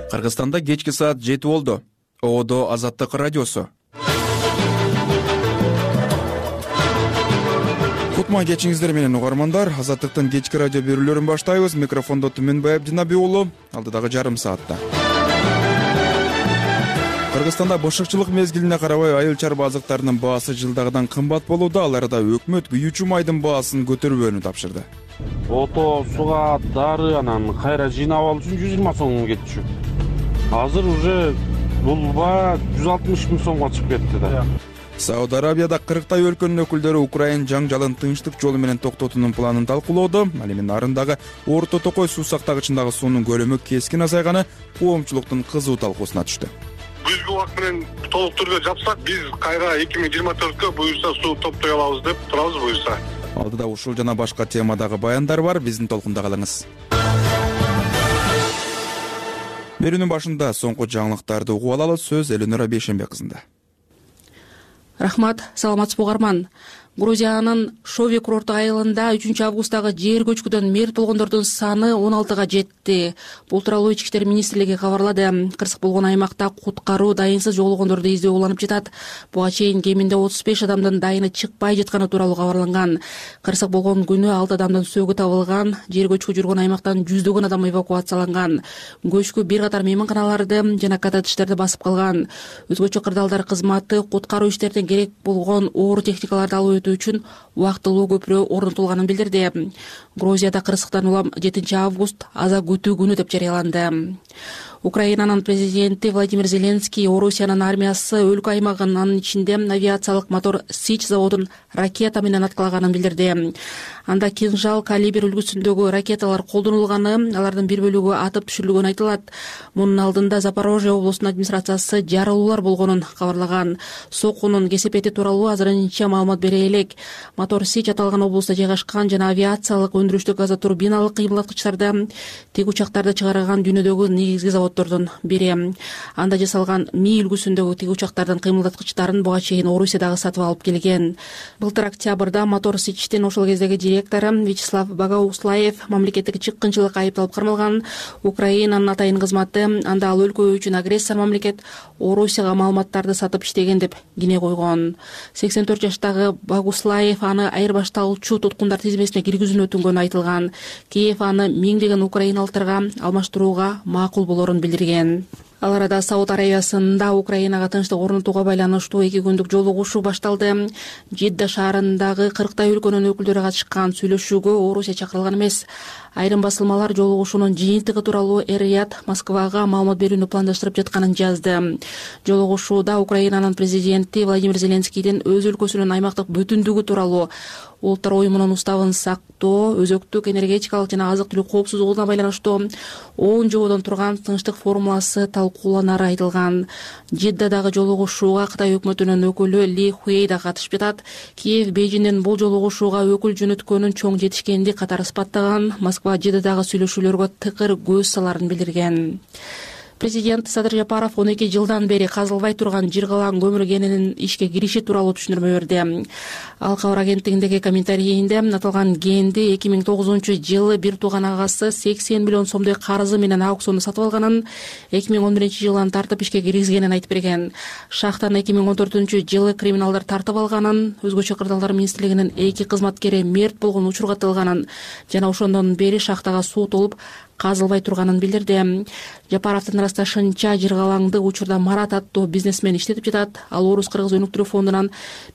Кыргызстанда кечки саат 7 болду. Оодо Азаттык радиосу. Кутман кечиңиздер менен угармандар. Азаттыктын кечки радио берүүлөрүн баштайбыз. Микрофондо Түмөнбай Абдинаби уулу. Алдыдагы жарым саатта. Кыргызстанда бышыкчылык мезгилине карабай айыл чарба азыктарынын баасы жылдагыдан кымбат болууда. Аларда өкмөт күйүүчү майдын баасын көтөрбөөнү тапшырды. Ото, суга, дары, анан кайра жыйнап алуу үчүн 120 сом кетчү. Азыр уже бул баа 160 миң сомго чыгып кетти да. Сауд Арабияда 40 өлкөнүн өкүлдөрү Украин жаңжалын тынчтык жолу менен токтотуунун планын талкуулоодо. Ал эми нарындагы Орто Токой суу сактагычындагы суунун көлөмү кескин азайганы коомчулуктун кызуу талкуусуна түштү. Бүгүнкү убакыт менен толук түрдө жапсак, биз кайра 2024кө буюрса суу топтой алабыз деп турабыз буюрса. Алдыда ушул жана башка темадагы баяндар бар, биздин толкунда калыңыз. Берүүнүн башында соңку жаңылыктарды угуп алалы. Сөз Элөнөр Бейшенбек кызында. Рахмат, саламатсызбы угарман. Грузиянын Шови курорттук айылында 3 августтагы жер көчкүдөн мерт болгондордун саны 16га жетти. Бул тууралуу Ички иштер министрлиги кабарлады. Кырсык болгон аймакта куткаруу дайынсыз жоголгондорду издөө уланып жатат. Буга чейин кеминде 35 адамдын дайыны чыкпай жатканы тууралуу кабарланган. Кырсык болгон күнү 6 адамдын сөөгү табылган. Жер көчкү жүргөн аймактан жүздөгөн адам эвакуацияланган. Көчкү бир катар мейманканаларды жана коттедждерди басып калган. Өзгөчө кырдаалдар кызматы куткаруу иштерине керек болгон оор техникаларды алып үчүн убактылуу көпүрө орнотулганын билдирди. Грузияда кырсыктан улам 7 август аза күтүү күнү деп жарыяланды. Украинанын президенти Владимир Зеленский Орусиянын армиясы өлкө аймагын, анын ичинде авиациялык мотор Сич заводун ракета менен аткалаганын билдирди. Анда кинжал калибр үлгүсүндөгү ракеталар колдонулганы, алардын бир бөлүгү атып түшүрүлгөнү айтылат. Мунун алдында Запорожье облусунун администрациясы жарылуулар болгонун кабарлаган. Сокунун кесепети тууралуу азырынча маалымат бере элек. Мотор Сич аталган облуста жайгашкан жана авиациялык өндүрүштүк газотурбиналык кыймылдаткычтарды, тик учактарды чыгарган дүйнөдөгү негизги заводдордун бири. Анда жасалган Ми үлгүсүндөгү тик учактардын кыймылдаткычтарын буга чейин Орусиядагы сатып алып келген. Былтыр октябрда мотор Сичтин ошол кездеги директору Вячеслав Багауслаев мамлекеттик чыккынчылыкка айыпталып кармалган. Украинанын атайын кызматы анда ал өлкө үчүн агрессор мамлекет Орусияга маалыматтарды сатып иштеген деп кине койгон. 84 жаштагы Багуслаев аны айырбашталуучу туткундар тизмесине киргизүүнү өтүнгөнү айтылган. Киев аны миңдеген украиналыктарга алмаштырууга макул болорун билдирген. Ал арада Сауд Арабиясында Украинага тынчтык орнотууга байланыштуу 2 күндүк жолугушуу башталды. Жидда шаарындагы 40 өлкөнүн өкүлдөрү катышкан сүйлөшүүгө Орусия чакырылган эмес. Айрым басылмалар жолугушуунун жыйынтыгы тууралуу Эр-Рияд Москвага маалымат берүүнү пландаштырып жатканын жазды. Жолугушууда Украинанын президенти Владимир Зеленскийдин өз өлкөсүнүн аймактык бүтүндүгү тууралуу, улуттар уюмунун уставын сактоо, өзөктүк энергетикалык жана азык-түлүк коопсуздугуна байланыштуу 10 жободон турган тынчтык формуласы талкууланары айтылган. Жиддадагы жолугушууга Кытай өкмөтүнүн өкүлү Ли Хуэй да катышып жатат. Киев Бейжиңдин бул жолугушууга өкүл жөнөткөнүн чоң жетишкендик катары испаттаган. Москва Жиддадагы сүйлөшүүлөргө тыкыр көз саларын билдирген. Президент Садыр Жапаров 12 жылдан бери казылбай турган жыргалаң көмүр кенинин ишке кириши тууралуу түшүндүрмө берди. Ал кабар агенттигиндеги комментарийинде аталган кенди 2009-жылы бир тууган агасы 80 миллион сомдой карызы менен аукционду сатып алганын, 2011-жылдан тартып ишке киргизгенин айтып берген. Шахтаны 2014-жылы криминалдар тартып алганын, өзгөчө кырдаалдар министрлигинин 2 кызматкери мерт болгон учурга тылганын жана ошондон бери шахтага суу толуп казылбай турганын билдирди. Жапаровдун ырасташынча жыргалаңды учурда Марат аттуу бизнесмен иштетип жатат. Ал Орус-Кыргыз өнүктүрүү фондунан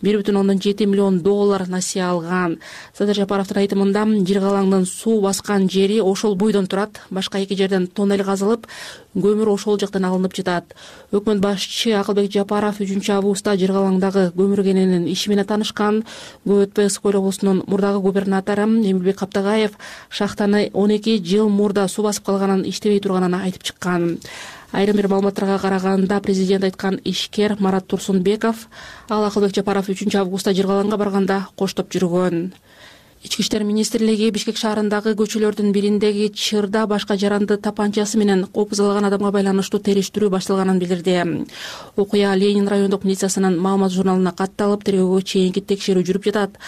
1,7 миллион доллар насыя алган. Садыр Жапаровдун айтымында жыргалаңдын суу баскан жери ошол бойдон турат. Башка 2 жерден тоннель казылып, көмүр ошол жактан алынып жатат. Өкмөт башчы Акылбек Жапаров 3 августта жыргалаңдагы көмүр кенинин иши менен таанышкан. Көп өтпөй Ысык-Көл облусунун мурдагы губернатору Эмилбек Каптагаев шахтаны 12 жыл мурда суу басып калганын, иштебей турганын айтып чыккан. Айрым бир маалыматтарга караганда президент айткан ишкер Марат Турсунбеков ал Акылбек Жапаров 3 августта жыргалаңга барганда коштоп жүргөн. Ички иштер министрлиги Бишкек шаарындагы көчөлөрдүн бириндеги чырда башка жаранды тапанчасы менен опузалаган адамга байланыштуу териштирүү башталганын билдирди. Окуя Ленин райондук милициясынын маалымат журналына катталып, тергөөгө чейинки текшерүү жүрүп жатат.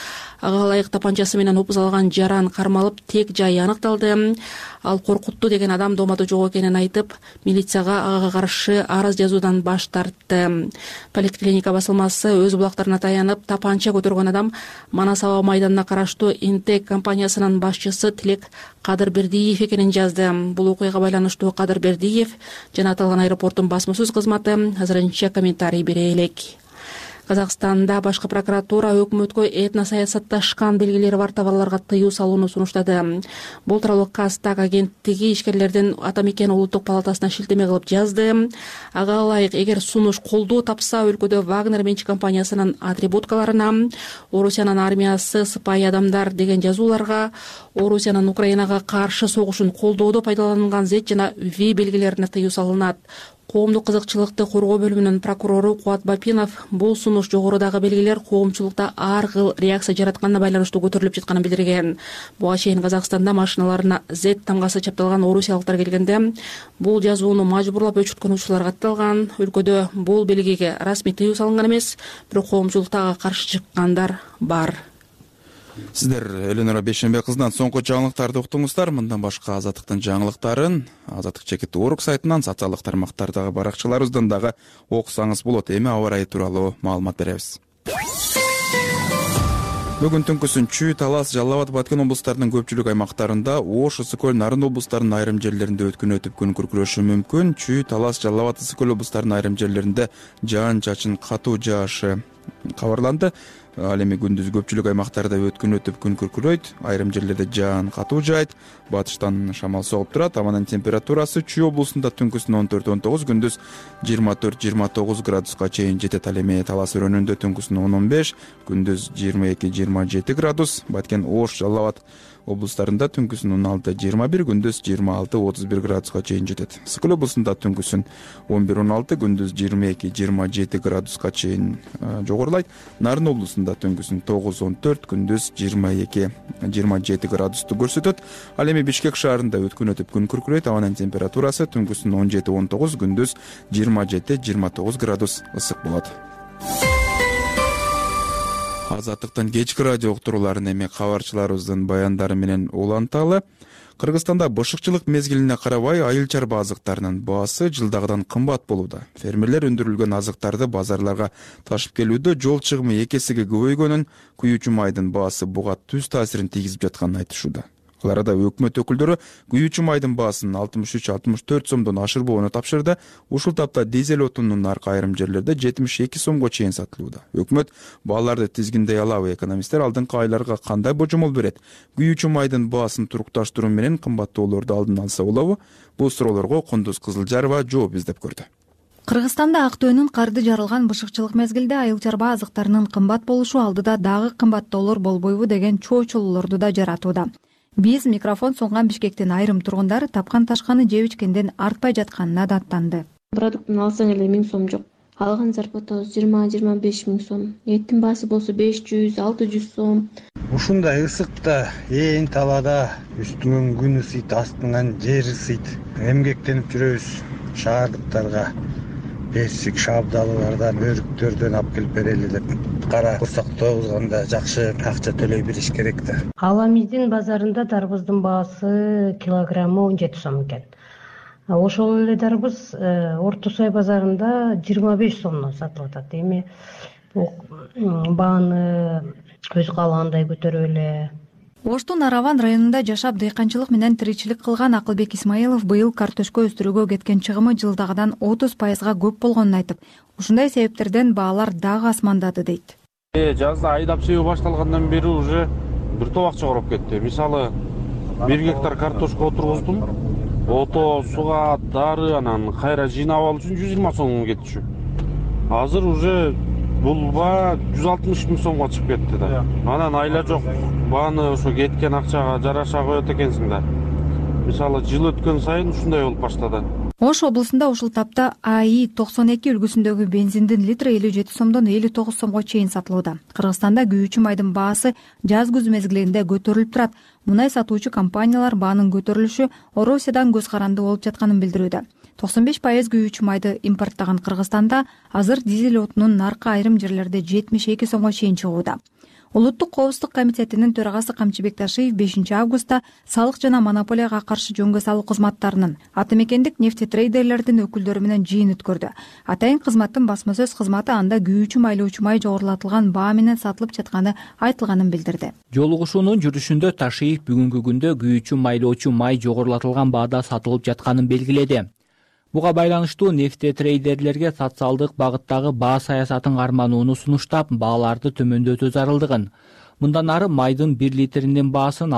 ага ылайык тапанчасы менен опуз алган жаран кармалып тек жайы аныкталды. Ал коркутту деген адам доомадо жок экенин айтып, милицияга ага каршы арыз жазуудан баш тартты. Поликлиника басылмасы өз булактарына таянып, тапанча көтөргөн адам Манас аба майданына караштуу Интек компаниясынын башчысы Тилек Кадырбердиев экенин жазды. Бул окуяга байланыштуу Кадырбердиев жана аталган аэропорттун басма сөз кызматы азырынча комментарий бере элек. Казакстанда башкы прокуратура өкмөткө этносаясатташкан белгилери бар товарларга тыюу салууну сунуштады. Бул тууралуу Казтаг агенттиги ишкерлердин Атамекен улуттук палатасына шилтеме кылып жазды. Ага ылайык, эгер сунуш колдоо тапса, өлкөдө Вагнер менчик компаниясынын атрибуткаларына, Орусиянын армиясы сыпайы адамдар деген жазууларга, Орусиянын Украинага каршы согушун колдоодо пайдаланган Z жана V белгилерине тыюу салынат. Коомдук кызыкчылыкты коргоо бөлүмүнүн прокурору Кубат Бапинов бул сунуш жогорудагы белгилер коомчулукта ар кыл реакция жаратканына байланыштуу көтөрүлүп жатканын билдирген. Буга чейин Казакстанда машиналарына Z тамгасы чапталган орусиялыктар келгенде бул жазууну мажбурлап өчүрткөн учурлар катталган. Өлкөдө бул белгиге расмий тыюу салынган эмес, бирок коомчулукта ага каршы чыккандар бар. Сиздер Эленора Бейшенбе кызынан соңку жаңылыктарды уктуңуздар. Мындан башка Азаттыктын жаңылыктарын Азаттык чекит орг сайтынан, социалдык тармактардагы баракчаларыбыздан дагы окусаңыз болот. Эми аба ырайы тууралуу маалымат беребиз. Бүгүн түнкүсүн Чүй, Талас, Жалал Абад, Баткен облустарынын көпчүлүк аймактарында, Ош, Ысык көл, Нарын облустарынын айрым жерлеринде өткүн өтүп күн күркүрөшү мүмкүн. Чүй, Талас, Жалал Абад, Ысык көл облустарынын айрым жерлеринде жаан-чачын катуу жаашы кабарланды. Ал эми күндүз көпчүлүк аймактарда өткүн өтүп күн күркүрөйт, айрым жерлерде жаан катуу жаайт, батыштан шамал согуп турат. Абанын температурасы Чүй облусунда түнкүсүн 14-19, күндүз 24-29 градуска чейин жетет. Ал эми Талас өрөөнүндө түнкүсүн 10-15, күндүз 22-27 градус. Баткен, Ош, Жалал Абад облустарында түнкүсүн 16-21, күндүз 26-31 градуска чейин жетет. Ысык көл облусунда түнкүсүн 11-16, күндүз 22-27 градуска чейин жогорулайт. Нарын облусунда түнкүсүн 9-14, күндүз 22-27 градусту көрсөтөт. Ал эми Бишкек шаарында өткүн өтүп күн күркүрөйт. Абанын температурасы түнкүсүн 17-19, күндүз 27-29 градус ысык болот. Азаттыктын кечки радио уктурууларын эми кабарчыларыбыздын баяндары менен уланталы. Кыргызстанда бышыкчылык мезгилине карабай айыл-чарба азыктарынын баасы жылдагыдан кымбат болууда. Фермерлер өндүрүлгөн азыктарды базарларга ташып келүүдө жол чыгымы 2 эсеге көбөйгөнүн, күйүүчү майдын баасы буга түз таасирин тийгизип жатканын айтышууда. Алар да өкмөт өкүлдөрү күйүүчү майдын баасын 63-64 сомдон ашырбоону тапшырды. Ушул тапта дизель отунунун наркы айрым жерлерде 72 сомго чейин сатылууда. Өкмөт бааларды тизгиндей алабы? Экономисттер алдыңкы айларга кандай божомол берет? Күйүүчү майдын баасын турукташтыруу менен кымбаттоолорду алдын алса болобу? Бул суроолорго Кундуз Кызылжарова жооп издеп көрдү. Кыргызстанда Актөөнүн карды жарылган бышыкчылык мезгилде айыл-чарба азыктарынын кымбат болушу алдыда дагы кымбаттоолор болбойбу деген чоочулуулорду да жаратууда. Биз микрофон сунган Бишкектин айрым тургундары тапкан ташканы жеп ичкенден артпай жатканына даттанды. Продуктун алсаң эле 1000 сом жок. Алган зарплатабыз 20-25 миң сом. Эттин баасы болсо 500-600 сом. Ушундай ысыкта, ээн талаада үстүңөн күн ысыйт, астыңан жер ысыйт. Эмгектенип жүрөбүз. Шаардыктарга бесик шабдалылардан, өрүктөрдөн алып келип берели деп кара курсак тогузганда жакшы акча төлөй билиш керек да. Аламиздин базарында дарбыздын баасы килограммы 17 сом экен. Ошол эле дарбыз Орто Сой базарында 25 сомдон сатылып атат. Эми бааны өз каалагандай көтөрүп эле. Оштун Араван районунда жашап дыйканчылык менен тиричилик кылган Акылбек Исмаилов быйыл картөшкө өстүрүүгө кеткен чыгымы жылдагыдан 30%га көп болгонун айтып, ушундай себептерден баалар дагы асмандады дейт. Жазда айдап себүү башталгандан бери уже бир топ акча короп кетти. Мисалы 1 гектар картошка отургуздум. Ото, суга, дары, анан кайра жыйнап алуу үчүн 120 сом кетчү. Азыр уже булба 160 миң сомго чыгып кетти да. Анан айла жок. Бааны ошо кеткен акчага жараша коет экенсиң да. Мисалы жыл өткөн сайын ушундай болуп баштады. Ош облусунда ушул тапта АИ 92 үлгүсүндөгү бензиндин литри 57 сомдон 59 сомго чейин сатылууда. Кыргызстанда күйүүчү майдын баасы жаз-күз мезгилинде көтөрүлүп турат. Мунай сатуучу компаниялар баанын көтөрүлүшү Орусиядан көз каранды болуп жатканын билдирүүдө. 95% күйүүчү майды импорттаган Кыргызстанда азыр дизель отунун наркы айрым жерлерде 72 сомго чейин чыгууда. Улуттук коопсуздук комитетинин төрагасы Камчыбек Ташиев 5 августта салык жана монополияга каршы жөнгө салуу кызматтарынын атамекендик нефтетрейдерлердин өкүлдөрү менен жыйын өткөрдү. Атайын кызматтын басма сөз кызматы анда күйүүчү майлоочу май жогорулатылган баа менен сатылып жатканы айтылганын билдирди. Жолугушуунун жүрүшүндө Ташиев бүгүнкү күндө күйүүчү майлоочу май жогорулатылган баада сатылып жатканын белгиледи. Буга байланыштуу нефтетрейдерлерге социалдык багыттагы баа саясатын карманууну сунуштап, бааларды төмөндөтүү зарылдыгын, мындан ары майдын 1 литринин баасын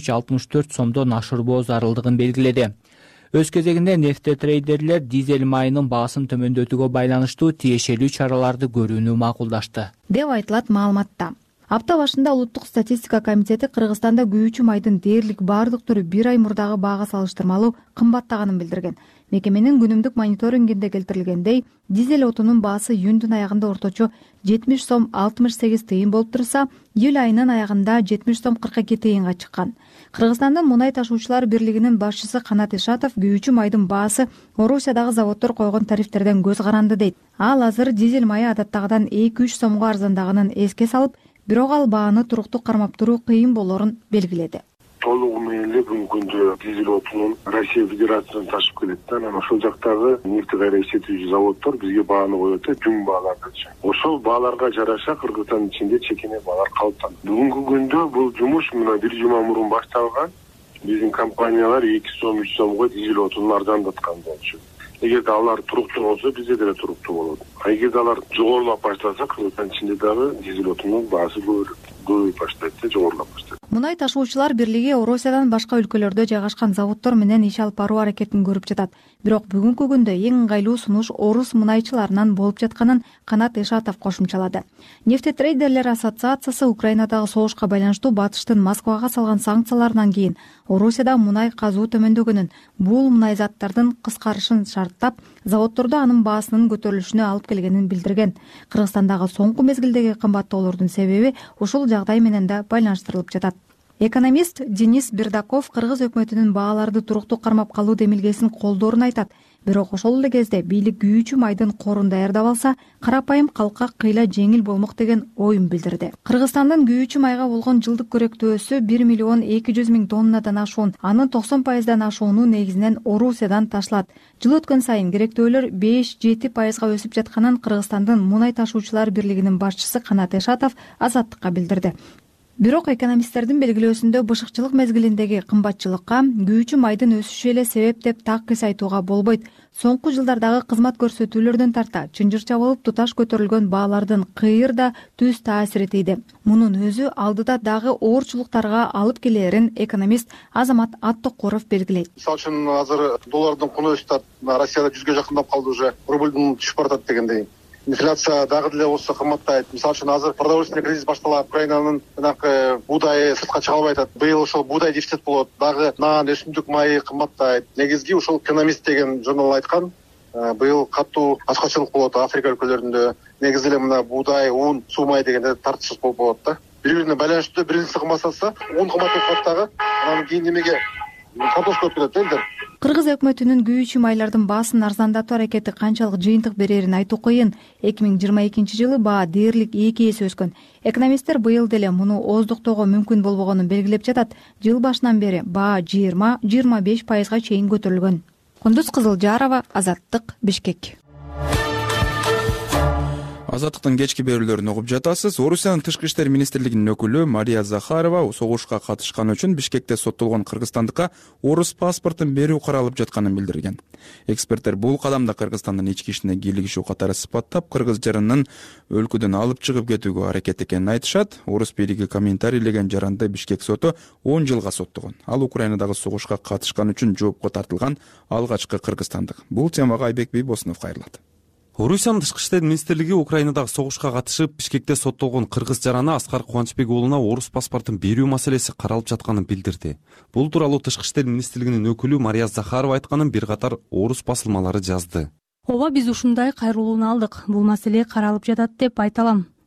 63-64 сомдон ашырбоо зарылдыгын белгиледи. Өз кезегинде нефтетрейдерлер дизель майынын баасын төмөндөтүүгө байланыштуу тиешелүү чараларды көрүүнү макулдашты, деп айтылат маалыматта. Апта башында Улуттук статистика комитети Кыргызстанда күйүүчү майдын дээрлик баардык түрү 1 ай мурдагы баага салыштырмалуу кымбаттаганын билдирген. Мекеменин күнүмдүк мониторингинде келтирилгендей, дизель отунун баасы июндун аягында орточо 70 сом 68 тыйын болуп турса, июль айынын аягында 70 сом 42 тыйынга чыккан. Кыргызстандын мунай ташуучулар бирлигинин башчысы Канат Ишатов күйүүчү майдын баасы Орусиядагы заводдор койгон тарифтерден көз каранды дейт. Ал азыр дизель майы адаттагыдан 2-3 сомго арзандаганын эске салып, бирок ал бааны туруктуу кармап туруу кыйын болорун белгиледи. Толугу менен эле бүгүнкү күндө дизель отунун Россия Федерациясынан ташып келет да. Анан ошол жактагы нефти кайра иштетүүчү заводдор бизге бааны коет да, жүң баалардычы. Ошол бааларга жараша Кыргызстандын ичинде чекене баалар калыптанды. Бүгүнкү күндө бул жумуш мына 1 жума мурун башталган. Биздин компаниялар 2 сом 3 сомго дизель отунун арзандаткан болчу. Эгерде алар туруктуу болсо, бизде деле туруктуу болот. Эгерде алар жогорулап баштаса, Кыргызстандын ичинде дагы дизель отунун баасы көбөйүп баштайт, жогорулап баштайт. Мунай ташуучулар бирлиги Орусиядан башка өлкөлөрдө жайгашкан заводдор менен иш алып баруу аракетин көрүп жатат. Бирок бүгүнкү күндө эң ыңгайлуу сунуш орус мунайчыларынан болуп жатканын Канат Ишатов кошумчалады. Нефтетрейдерлер ассоциациясы Украинадагы согушка байланыштуу Батыштын Москвага салган санкцияларынан кийин Орусияда мунай казуу төмөндөгөнүн, бул мунай заттардын кыскарышын шарттап, заводдордо анын баасынын көтөрүлүшүнө алып келгенин билдирген. Кыргызстандагы соңку мезгилдеги кымбаттоолордун себеби ушул жагдай менен да байланыштырылып жатат. Экономист Денис Бердаков Кыргыз өкмөтүнүн бааларды туруктуу кармап калуу демилгесин колдоорун айтат. Бирок ошол эле кезде бийлик күйүүчү майдын корун даярдап алса, карапайым калкка кыйла жеңил болмок деген оюн билдирди. Кыргызстандын күйүүчү майга болгон жылдык көрөктөөсү 1 миллион 200 миң тоннадан ашуун, анын 90% ашууну негизинен Орусиядан ташылат. Жыл өткөн сайын керектөөлөр 5-7% өсүп жатканын Кыргызстандын мунай ташуучулар бирлигинин башчысы Канат Ишатов Азаттыкка билдирди. Бирок экономисттердин белгилөөсүндө бышыкчылык мезгилиндеги кымбатчылыкка күйүүчү майдын өсүшү эле себеп деп так кыйс айтууга болбойт. Соңку жылдардагы кызмат көрсөтүүлөрдөн тарта чынжырча болуп туташ көтөрүлгөн баалардын кыйыр да түз таасири тийди. Мунун өзү алдыда дагы оорчулуктарга алып келерин экономист Азамат Аттокуров белгилейт. Мисалы үчүн азыр доллардын куну өсүп, Россияда 100ге жакындап калды уже, рублдун түшүп баратат дегендей. Инфляция дагы деле болсо кымбаттайт. Мисалы үчүн азыр продовольственный кризис башталат. Украинанын буудайы сыртка чыга албай атат. Быйыл ошол буудай дефицит болот. Дагы нан, өсүмдүк майы кымбаттайт. Негизги ушул экономист деген журнал айткан. Быйыл катуу ачкачылык болот Африка өлкөлөрүндө. Негизи эле мына буудай, ун, суу май дегенде тартыш болот да. Бири-бирине байланыштуу, биринчиси кымбатса, ун кымбаттап калат дагы. Анан кийин немеге картошка өтүп кетет элдер. Кыргыз өкмөтүнүн күйүүчү майлардын баасын арзандатуу аракети канчалык жыйынтык берерин айтуу кыйын. 2022 жылы баа дээрлик 2 эсе өскөн. Экономисттер быйыл деле муну ооздуктоого мүмкүн болбогонун белгилеп жатат. Жыл башынан бери баа 20-25%га чейин көтөрүлгөн. Кундуз Кызылжарова, Азаттык, Бишкек. Азаттыктын кечки берүүлөрүн угуп жатасыз. Орусиянын тышкы иштер министрлигинин өкүлү Мария Захарова согушка катышканы үчүн Бишкекте соттолгон кыргызстандыкка орус паспортун берүү каралып жатканын билдирген. Эксперттер бул кадамды Кыргызстандын ички ишине кийлигишүү катары сыпаттап, кыргыз жаранын өлкөдөн алып чыгып кетүүгө аракет экенин айтышат. Орус бийлиги комментарийлеген жаранды Бишкек соту 10 жылга соттогон. Ал Украинадагы согушка катышкан үчүн жоопко тартылган алгачкы кыргызстандык. Бул темага Айбек Бийбосунов кайрылат. Орусиянын тышкы иштер министрлиги Украинадагы согушка катышып, Бишкекте соттолгон кыргыз жараны Аскар Кубанычбек уулуна орус паспортун берүү маселеси каралып жатканын билдирди. Бул тууралуу тышкы иштер министрлигинин өкүлү Мария Захарова айтканын бир катар орус басылмалары жазды. Ооба, биз ушундай кайрылууну алдык. Бул маселе каралып жатат деп айта алам.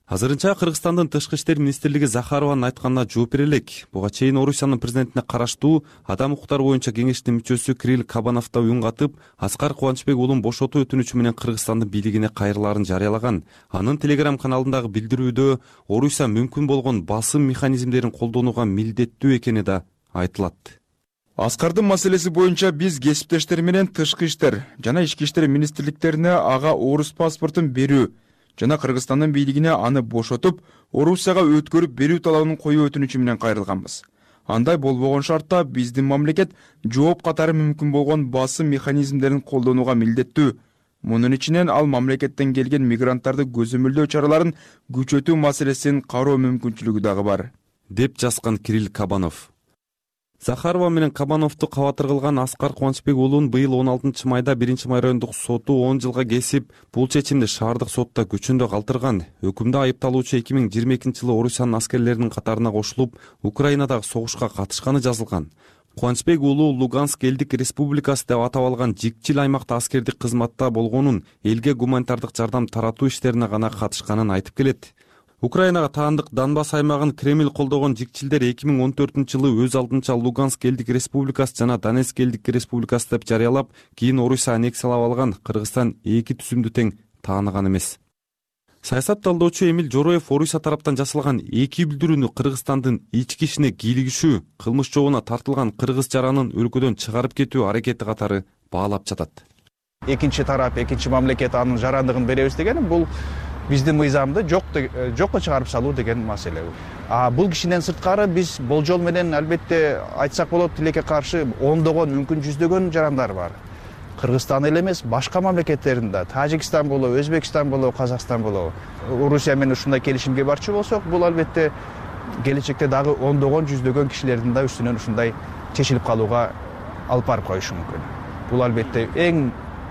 Азырынча Кыргызстандын тышкы иштер министрлиги Захарованын айтканына жооп бере элек. Буга чейин Орусиянын президентине караштуу адам укуктары боюнча кеңештин мүчөсү Кирилл Кабанов да үн катып, Аскар Кубанычбек уулун бошотуу өтүнүчү менен Кыргызстандын бийлигине кайрылаарын жарыялаган. Анын Telegram каналындагы билдирүүдө Орусия мүмкүн болгон басым механизмдерин колдонууга милдеттүү экени да айтылат. Аскардын маселеси боюнча биз кесиптештер менен тышкы иштер жана ички иштер министрликтерине ага орус паспортун берүү жана Кыргызстандын бийлигине аны бошотуп, Орусияга өткөрүп берүү талабын коюу өтүнүчү менен кайрылганбыз. Андай болбогон шартта биздин мамлекет жооп катары мүмкүн болгон басым механизмдерин колдонууга милдеттүү. Мунун ичинен ал мамлекеттен келген мигранттарды көзөмөлдөө чараларын күчөтүү маселесин кароо мүмкүнчүлүгү дагы бар, деп жазган Кирилл Кабанов. Захарова менен Кабановду кабатыр кылган Аскар Кубанычбек уулун быйыл 16 майда 1-май райондук соту 10 жылга кесип, бул чечимди шаардык сотто күчүндө калтырган. Өкүмдө айыпталуучу 2022-жылы Орусиянын аскерлеринин катарына кошулуп, Украинадагы согушка катышканы жазылган. Кубанычбек уулу Луганск элдик республикасы деп атап алган жикчил аймакта аскердик кызматта болгонун, элге гуманитардык жардам таратуу иштерине гана катышканын айтып келет. Украинага таандык Донбасс аймагын Кремль колдогон жикчилдер 2014-жылы өз алдынча Луганск элдик республикасы жана Донецк элдик республикасы деп жарыялап, кийин Орусия аннексиялап алган. Кыргызстан эки түзүмдү тең тааныган эмес. Саясат талдоочу Эмил Жороев Орусия тараптан жасалган эки билдирүүнү Кыргызстандын ички ишине кийлигишүү, кылмыш жообуна тартылган кыргыз жаранын өлкөдөн чыгарып кетүү аракети катары баалап жатат. Экинчи тарап, экинчи мамлекет анын жарандыгын беребиз дегени бул биздин мыйзамды жокко чыгарып салуу деген маселе. Бул кишинен сырткары биз болжол менен албетте айтсак болот, тилекке каршы ондогон, мүмкүн жүздөгөн жарандар бар. Кыргызстан эле эмес, башка мамлекеттеринде, Тажикстан болобу, Өзбекстан болобу, Казакстан болобу, Орусия менен ушундай келишимге барчу болсок, бул албетте келечекте дагы ондогон, жүздөгөн кишилердин да үстүнөн ушундай чечилип калууга алып барып коюшу мүмкүн. Бул албетте эң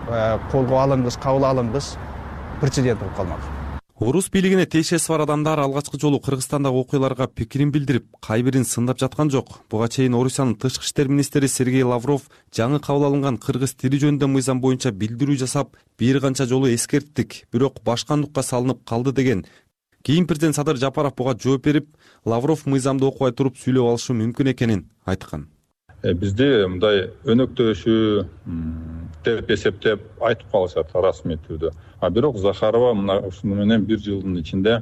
колго алынгыс, кабыл алынгыс прецедент болуп калмак. Орус бийлигине тиешеси бар адамдар алгачкы жолу Кыргызстандагы окуяларга пикирин билдирип, кайбирин сындап жаткан жок. Буга чейин Орусиянын тышкы иштер министри Сергей Лавров жаңы кабыл алынган кыргыз тили жөнүндө мыйзам боюнча билдирүү жасап, бир канча жолу эскерттик, бирок башкандыкка салынып калды деген. Кийин президент Садыр Жапаров буга жооп берип, Лавров мыйзамды окубай туруп сүйлөп алышы мүмкүн экенин айткан. Бизде мындай өнөктөшүү деп эсептеп айтып калышат расмий түрдө. Бирок Захарова мына ушуну менен 1 жылдын ичинде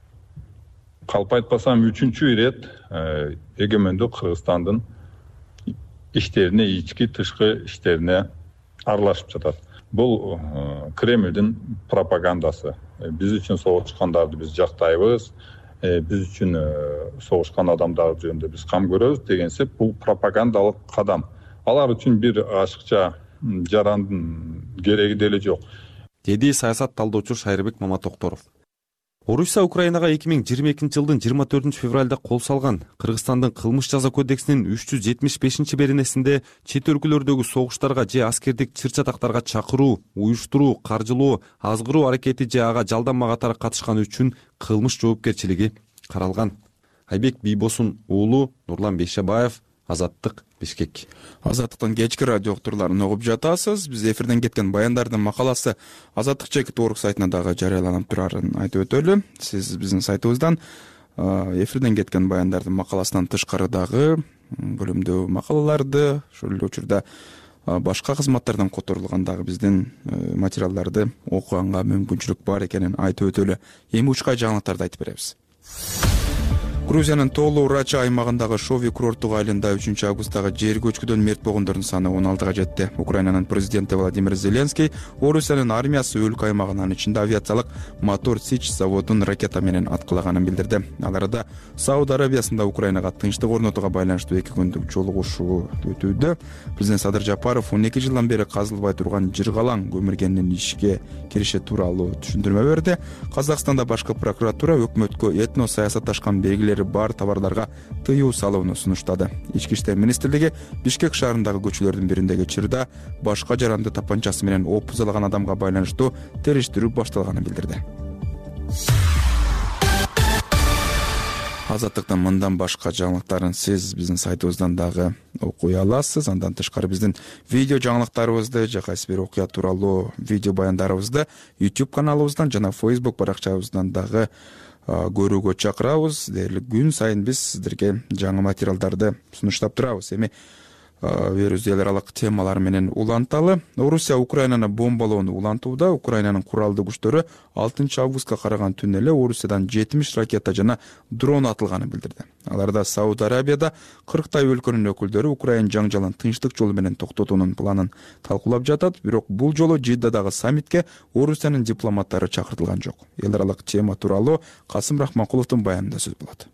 калп айтпасам 3-чү ирет эгемендүү Кыргызстандын иштерине, ички тышкы иштерине аралашып жатат. Бул Кремлдин пропагандасы. Биз үчүн согушкандарды биз жактайбыз, биз үчүн согушкан адамдар жөнүндө биз кам көрөбүз дегенсеп, бул пропагандалык кадам. Алар үчүн бир ашыкча жарандын кереги деле жок, деди саясат талдоочу Шайырбек Маматокторов. Орусия Украинага 2022-жылдын 24 февралда кол салган. Кыргызстандын кылмыш жаза кодексинин 375-беренесинде чет өлкөлөрдөгү согуштарга же аскердик чыр-чатактарга чакыруу, уюштуруу, каржылоо, азгыруу аракети же ага жалданма катары катышканы үчүн кылмыш жоопкерчилиги каралган. Айбек Бийбосун уулу, Нурлан Бейшебаев, Азаттык, Бишкек. Азаттыктын кечки радио уктурларын угуп жатасыз. Биз эфирден кеткен баяндардын макаласы Азаттык /org сайтына дагы жарыяланып турарын айтып өтөлү. Сиз биздин сайтыбыздан эфирден кеткен баяндардын макаласынан тышкары дагы бөлүмдүү макалаларды, ошол эле учурда башка кызматтардан которулган дагы биздин материалдарды окуганга мүмкүнчүлүк бар экенин айтып өтөлү. Эми учкай жаңылыктарды айтып беребиз. Грузиянын Тоолуу Рача аймагындагы Шови курорттук айылында 3-августтагы жер көчкүдөн мерт болгондордун саны 16-га жетти. Украинанын президенти Владимир Зеленский Орусиянын армиясы өлкө аймагынын ичинде авиациялык мотор Сич заводун ракета менен аткылаганын билдирди. Ал арада Сауд Арабиясында Украинага тынчтык орнотууга байланыштуу 2 күндүк жолугушуу өтүүдө. Президент Садыр Жапаров 12 жылдан бери казылбай турган жыргалаң көмүргендин ишке кириши тууралуу түшүндүрмө берди. Казакстанда башкы прокуратура өкмөткө этно саясатташкан белгилер бар товарларга тыюу салууну сунуштады. Ички иштер министрлиги Бишкек шаарындагы көчөлөрдүн бириндеги чырда башка жаранды тапанчасы менен оп бузалаган адамга байланыштуу териштирүү башталганын билдирди. Азаттыктын мындан башка жаңылыктарын сиз биздин сайтыбыздан дагы окуй аласыз. Андан тышкары биздин видео жаңылыктарыбызды же кайсы бир окуя тууралуу видео баяндарыбызды YouTube каналыбыздан жана Facebook баракчабыздан дагы көрүүгө чакырабыз. Дээрлик күн сайын биз сиздерге жаңы материалдарды сунуштап турабыз. Эми берүүбүз эл аралык темалар менен уланталы. Орусия Украинаны бомбалоону улантууда. Украинанын куралдуу күчтөрү 6 августка караган түнү эле Орусиядан 70 ракета жана дрон атылганын билдирди. Аларда Сауд Арабияда 40 өлкөнүн өкүлдөрү Украин жаңжалын тынчтык жолу менен токтотуунун планын талкуулап жатат. Бирок бул жолу Жиддадагы саммитке Орусиянын дипломаттары чакыртылган жок. Эл аралык тема тууралуу Касым Рахманкуловдун баянында сөз болот.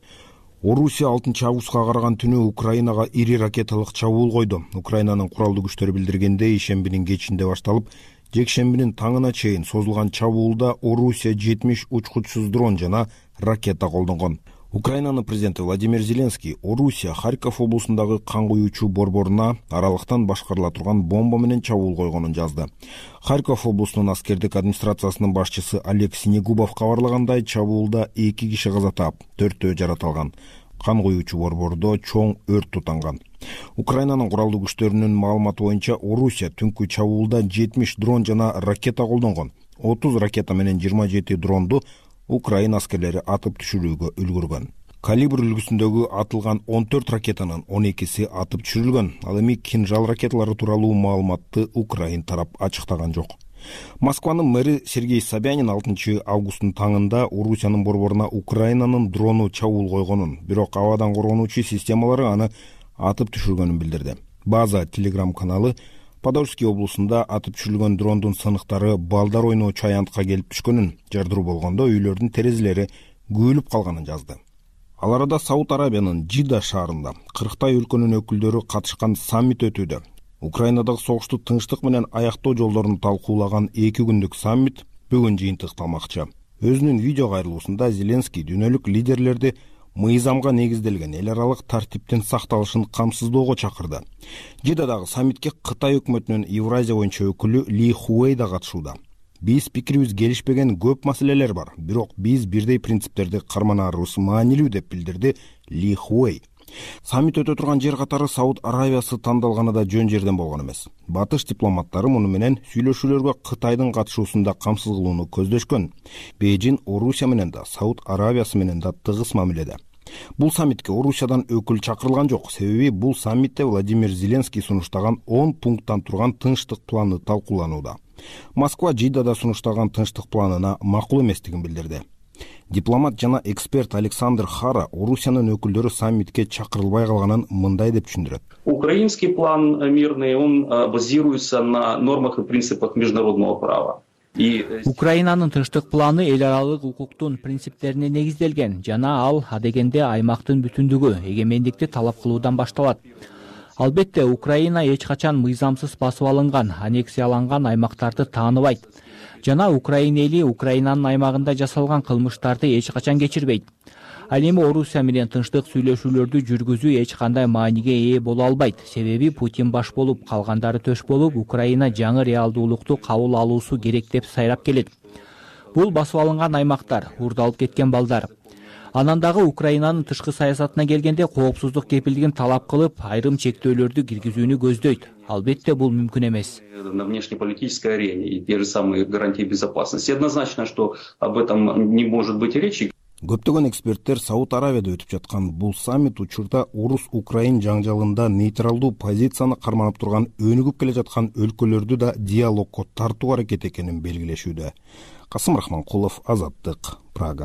Орусия 6 августка караган түнү Украинага ири ракеталык чабуул койду. Украинанын куралдуу күчтөрү билдиргендей, ишембинин кечинде башталып, жекшембинин таңына чейин созулган чабуулда Орусия 70 учкучсуз дрон жана ракета колдонгон. Украинанын президенти Владимир Зеленский Орусия Харьков облусундагы кан куюучу борборуна аралыктан башкарыла турган бомба менен чабуул койгонун жазды. Харьков облусунун аскердик администрациясынын башчысы Олег Снегубов кабарлагандай, чабуулда 2 киши каза таап, 4 жаратылган. Кан куюучу борбордо чоң өрт тутанган. Украинанын куралдуу күчтөрүнүн маалыматы боюнча, Орусия түнкү чабуулда 70 дрон жана ракета колдонгон. 30 ракета менен 27 дронду Украина аскерлери атып түшүрүүгө үлгүргөн. Калибр үлгүсүндөгү атылган 14 ракетанын 12си атып түшүрүлгөн. Ал эми кинжал ракеталары тууралуу маалыматты Украин тарап ачыктаган жок. Москванын мэри Сергей Собянин 6 августтун таңында Орусиянын борборуна Украинанын дрону чабуул койгонун, бирок абадан коргонуучу системалары аны атып түшүргөнүн билдирди. База Telegram каналы Подольский облусунда атып түшүрүлгөн дрондун сыныктары балдар ойноочу аянтка келип түшкөнүн, жардыруу болгондо үйлөрдүн терезелери күйүлүп калганын жазды. Ал арада Сауд Арабиянын Жидда шаарында 40 өлкөнүн өкүлдөрү катышкан саммит өтүүдө. Украинадагы согушту тынчтык менен аяктоо жолдорун талкуулаган 2 күндүк саммит бүгүн жыйынтыкталмакчы. Өзүнүн видео кайрылуусунда Зеленский дүйнөлүк лидерлерди мыйзамга негизделген эл аралык тартиптин сакталышын камсыздоого чакырды. Жиддадагы саммитке Кытай өкмөтүнүн Евразия боюнча өкүлү Ли Хуэй да катышууда. Биз пикирибиз келишпеген көп маселелер бар, бирок биз бирдей принциптерди карманаарыбыз маанилүү деп билдирди Ли Хуэй. Саммит өтө турган жер катары Сауд Арабиясы тандалганы да жөн жерден болгон эмес. Батыш дипломаттары муну менен сүйлөшүүлөргө Кытайдын катышуусунда камсыз кылууну көздөшкөн. Бейжин Орусия менен да, Сауд Арабиясы менен да тыгыз мамиледе. Бул саммитке Орусиядан өкүл чакырылган жок, себеби бул саммитте Владимир Зеленский сунуштаган 10 пункттан турган тынчтык планы талкууланууда. Москва Жиддада сунуштаган тынчтык планына макул эместигин билдирди. Дипломат жана эксперт Александр Хара Орусиянын өкүлдөрү саммитке чакырылбай калганын мындай деп түшүндүрөт. Украинский план мирный, он базируется на нормах и принципах международного права. Украинанын тынчтык планы эл аралык укуктун принциптерине негизделген жана ал адегенде аймактын бүтүндүгү, эгемендикти талап кылуудан башталат. Албетте, Украина эч качан мыйзамсыз басып алынган, аннексияланган аймактарды тааныбайт. Жана Украина эли Украинанын аймагында жасалган кылмыштарды эч качан кечирбейт. Ал эми Орусия менен тынчтык сүйлөшүүлөрдү жүргүзүү эч кандай мааниге ээ боло албайт. Себеби Путин баш болуп, калгандары төш болуп, Украина жаңы реалдуулукту кабыл алуусу керек деп сайрап келет. Бул басып алынган аймактар, урдалып кеткен балдар. Анан дагы Украинанын тышкы саясатына келгенде коопсуздук кепилдигин талап кылып, айрым чектөөлөрдү киргизүүнү көздөйт. Албетте бул мүмкүн эмес. На внешнеполитической арене и те же самые гарантии безопасности. Однозначно, что об этом не может быть речи. Көптөгөн эксперттер Сауд Арабияда өтүп жаткан бул саммит учурда Орус-Украин жаңжалында нейтралдуу позицияны карманып турган өнүгүп келе жаткан өлкөлөрдү да диалогко тартуу аракет экенин белгилешүүдө. Касым Рахманкулов, Азаттык, Прага.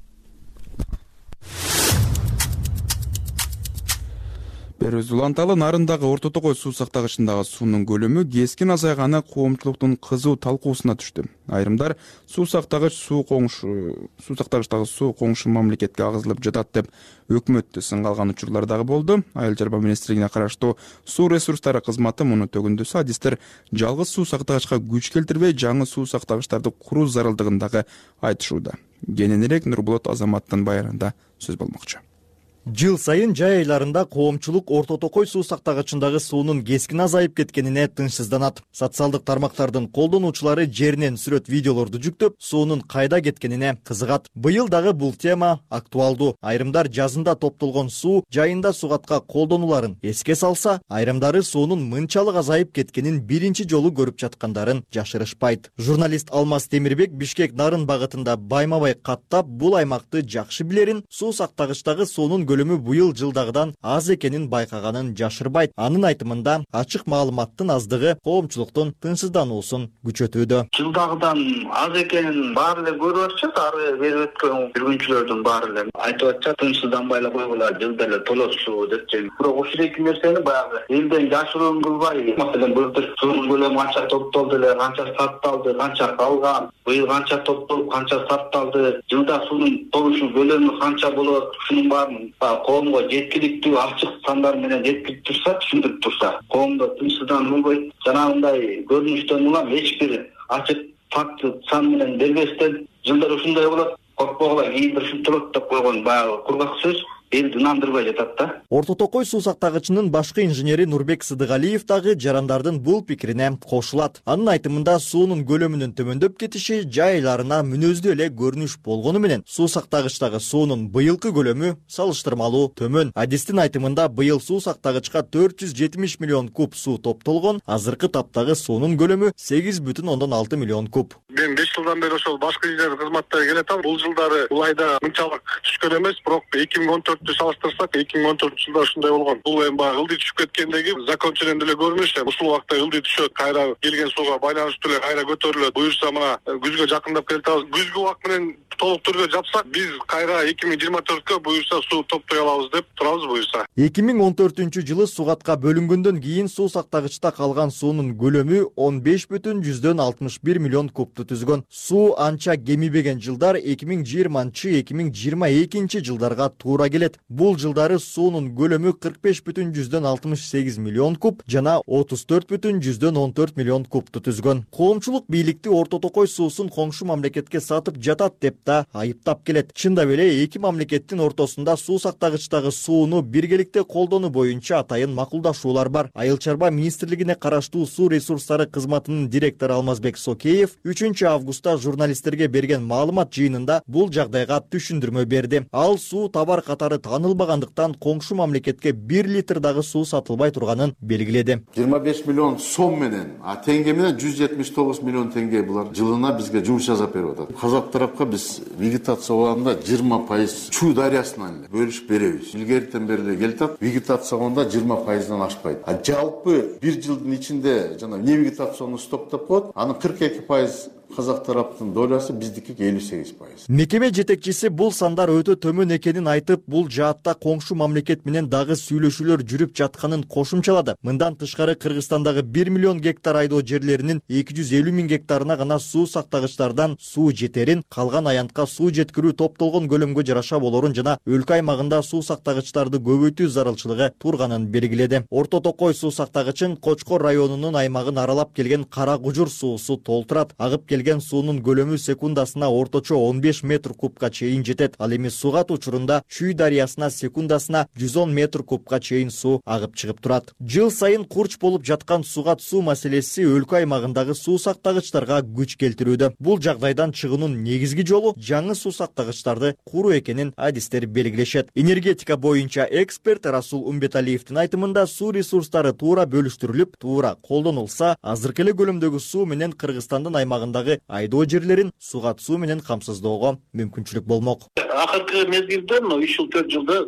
Берүүбүз уланталы. Нарындагы Орто Токой суу сактагычындагы суунун көлөмү кескин азайганы коомчулуктун кызуу талкуусуна түштү. Айрымдар суу сактагычтагы суу коңшу мамлекетке агызылып жатат деп өкмөттү сынга алган учурлар дагы болду. Айыл чарба министрлигине караштуу суу ресурстары кызматы муну төгүндүсө, адистер жалгыз суу сактагычка күч келтирбей, жаңы суу сактагычтарды куруу зарылдыгын дагы айтышууда. Кененирээк Нурболот Азаматтын баянында сөз болмокчу. Жыл сайын жай айларында коомчулук Орто Токой суу сактагычындагы суунун кескин азайып кеткенине тынчсызданат. Социалдык тармактардын колдонуучулары жеринен сүрөт видеолорду жүктөп, суунун кайда кеткенине кызыгат. Быйыл дагы бул тема актуалдуу. Айрымдар жазында топтолгон суу жайында сугатка колдонуларын эске салса, айрымдары суунун мынчалык азайып кеткенин биринчи жолу көрүп жаткандарын жашырышпайт. Журналист Алмаз Темирбек Бишкек Нарын багытында байма-бай каттап, бул аймакты жакшы билерин, суу сактагычтагы суунун көлөмү быйыл жылдагыдан аз экенин байкаганын жашырбайт. Анын айтымында ачык маалыматтын аздыгы коомчулуктун тынчсыздануусун күчөтүүдө. Жылдагыдан аз экенин баары эле көрүп атышат, ары берип өткөн жүргүнчүлөрдүн баары эле айтып атышат, тынчсызданбай эле койгула, жылда эле толосу деп. Бирок ушул эки нерсени баягы элден жашыруун кылбай, маселен былтыр суунун көлөмү канча топтолду эле, канча сатталды, канча калган, быйыл канча топтолуп, канча сатталды, жылда суунун толушу көлөмү канча болот, ушунун баарын коомго жеткиликтүү ачык сандар менен жеткирип турса, түшүндүрүп турса, коомдо тынчсыздануу болбойт. Жанагындай көрүнүштөн улам эч бир ачык факт сан менен бербестен жылдар ушундай болот, коркпогула кийин бир ушинтип болот деп койгон баягы кургак сөз элди ынандырбай жатат да. Орто Токой суу сактагычынын башкы инженери Нурбек Сыдыгалиев дагы жарандардын бул пикирине кошулат. Анын айтымында суунун көлөмүнүн төмөндөп кетиши жай айларына мүнөздүү эле көрүнүш болгону менен суу сактагычтагы суунун быйылкы көлөмү салыштырмалуу төмөн. Адистин айтымында быйыл суу сактагычка 470 миллион куб суу топтолгон, азыркы таптагы суунун көлөмү 8,6 миллион куб. Мен 5 жылдан бери ошол башкы инженер кызматтары келатам. Бул жылдары бул айда мынчалык түшкөн эмес, бирок 2014 салыштырсак 2014 жылда ушундай болгон. Бул эми баягы ылдый түшүп кеткендеги законченен деле көрүнүш. Ушул убакта ылдый түшөт, кайра келген сууга байланыштуу эле кайра көтөрүлөт. Буюрса мына күзгө жакындап келатабыз. Күзгү убакыт менен толук түрдө жапсак, биз кайра 2024кө буюрса суу топтой алабыз деп турабыз буюрса. 2014-жылы сугатка бөлүнгөндөн кийин суу сактагычта калган суунун көлөмү 15,61 миллион кубту түзгөн. Суу анча кемибеген жылдар 2020-2022 жылдарга туура келет. Бул жылдары суунун көлөмү 45,68 миллион куб жана 34,14 миллион кубту түзгөн. Коомчулук бийликти Орто Токой суусун коңшу мамлекетке сатып жатат деп да айыптап келет. Чындап эле эки мамлекеттин ортосунда суу сактагычтагы сууну биргеликте колдонуу боюнча атайын макулдашуулар бар. Айыл чарба министрлигине караштуу суу ресурстары кызматынын директору Алмазбек Сокеев 3-августта журналисттерге берген маалымат жыйынында бул жагдайга түшүндүрмө берди. Ал суу табар катары таанылбагандыктан коңшу мамлекетке 1 литр дагы суу сатылбай турганын белгиледи. 25 миллион сом менен, теңге менен 179 миллион теңге булар жылына бизге жумуш жасап берип атат. Казак тарапка биз вегетация убагында 20% Чүй дарыясынан бөлүшүп беребиз. Илгертен бери эле келатат. Вегетация убагында 20%дан ашпайт. Жалпы бир жылдын ичинде жана не вегетацияны стоптоп коет, анын 42% казак тараптын долясы, биздики 58%. Мекеме жетекчиси бул сандар өтө төмөн экенин айтып, бул жаатта коңшу мамлекет менен дагы сүйлөшүүлөр жүрүп жатканын кошумчалады. Мындан тышкары Кыргызстандагы 1 миллион гектар айдоо жерлеринин 250 миң гектарына гана суу сактагычтардан суу жетерин, калган аянтка суу жеткирүү топтолгон көлөмгө жараша болорун жана өлкө аймагында суу сактагычтарды көбөйтүү зарылчылыгы турганын белгиледи. Орто Токой суу сактагычын Кочкор районунун аймагын аралап келген Кара Кужур суусу толтурат. Агып келген суунун көлөмү секундасына орточо 15 метр кубка чейин жетет. Ал эми сугат учурунда Чүй дарыясына секундасына 110 метр кубка чейин суу агып чыгып турат. Жыл сайын курч болуп жаткан сугат суу маселеси өлкө аймагындагы суу сактагычтарга күч келтирүүдө. Бул жагдайдан чыгуунун негизги жолу жаңы суу сактагычтарды куруу экенин адистер белгилешет. Энергетика боюнча эксперт Расул Умбеталиевдин айтымында суу ресурстары туура бөлүштүрүлүп, туура колдонулса, азыркы эле көлөмдөгү суу менен Кыргызстандын аймагындагы айдоо жерлерин сугат суу менен камсыздоого мүмкүнчүлүк болмок. Акыркы мезгилде 3 жыл 4 жылда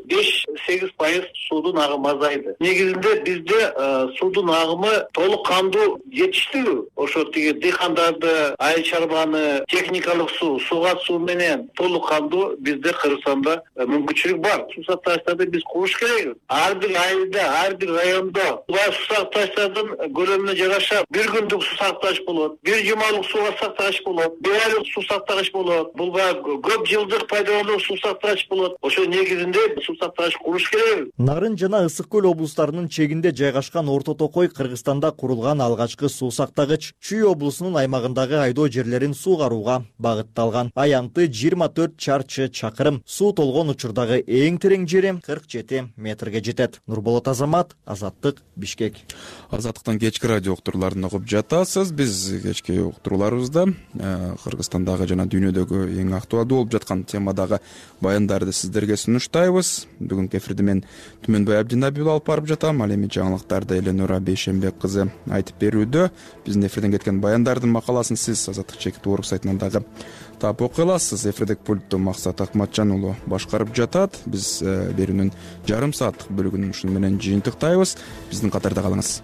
5-8% суудун агымы азайды. Негизинде бизде суудун агымы толук кандуу жетиштүү. Ошо тиги дыйкандарды, айыл чарбаны, техникалык суу, сугат суу менен толук кандуу бизде Кыргызстанда мүмкүнчүлүк бар. Суу сактагычтарды биз куруш керек. Ар бир айылда, ар бир райондо суу сактагычтардын көлөмүнө жараша бир күндүк суу сактагыч болот. Бир жумалык суу сактагыч болот, беалык суу сактагыч болот. Бул баягы көп жылдык пайдалануу суу сактагыч болот. Ошо негизинде суу сактагыч курууш керек. Нарын жана Ысык көл облустарынын чегинде жайгашкан Орто Токой Кыргызстанда курулган алгачкы суу сактагыч Чүй облусунун аймагындагы айдоо жерлерин суугарууга багытталган. Аянты 24 чарчы чакырым. Суу толгон учурдагы эң терең жери 47 метрге жетет. Нурболот Азамат, Азаттык, Бишкек. Азаттыктан кечки радио уктурууларын угуп жатасыз. Биз кечки уктурууларыбызда Кыргызстандагы жана дүйнөдөгү эң актуалдуу болуп жаткан темадагы баяндарды сиздерге сунуштайбыз. Бүгүнкү эфирди мен Түмөнбай Абдинабиев алып барып жатам. Ал эми жаңылыктарды Эленора Бейшенбек кызы айтып берүүдө. Биздин эфирден кеткен баяндардын макаласын сиз Азаттык чекит орг сайтынан дагы таап окуй аласыз. Эфирдеги пультту Максат Акматжан уулу башкарып жатат. Биз берүүнүн жарым сааттык бөлүгүн ушуну менен жыйынтыктайбыз. Биздин катарда калыңыз.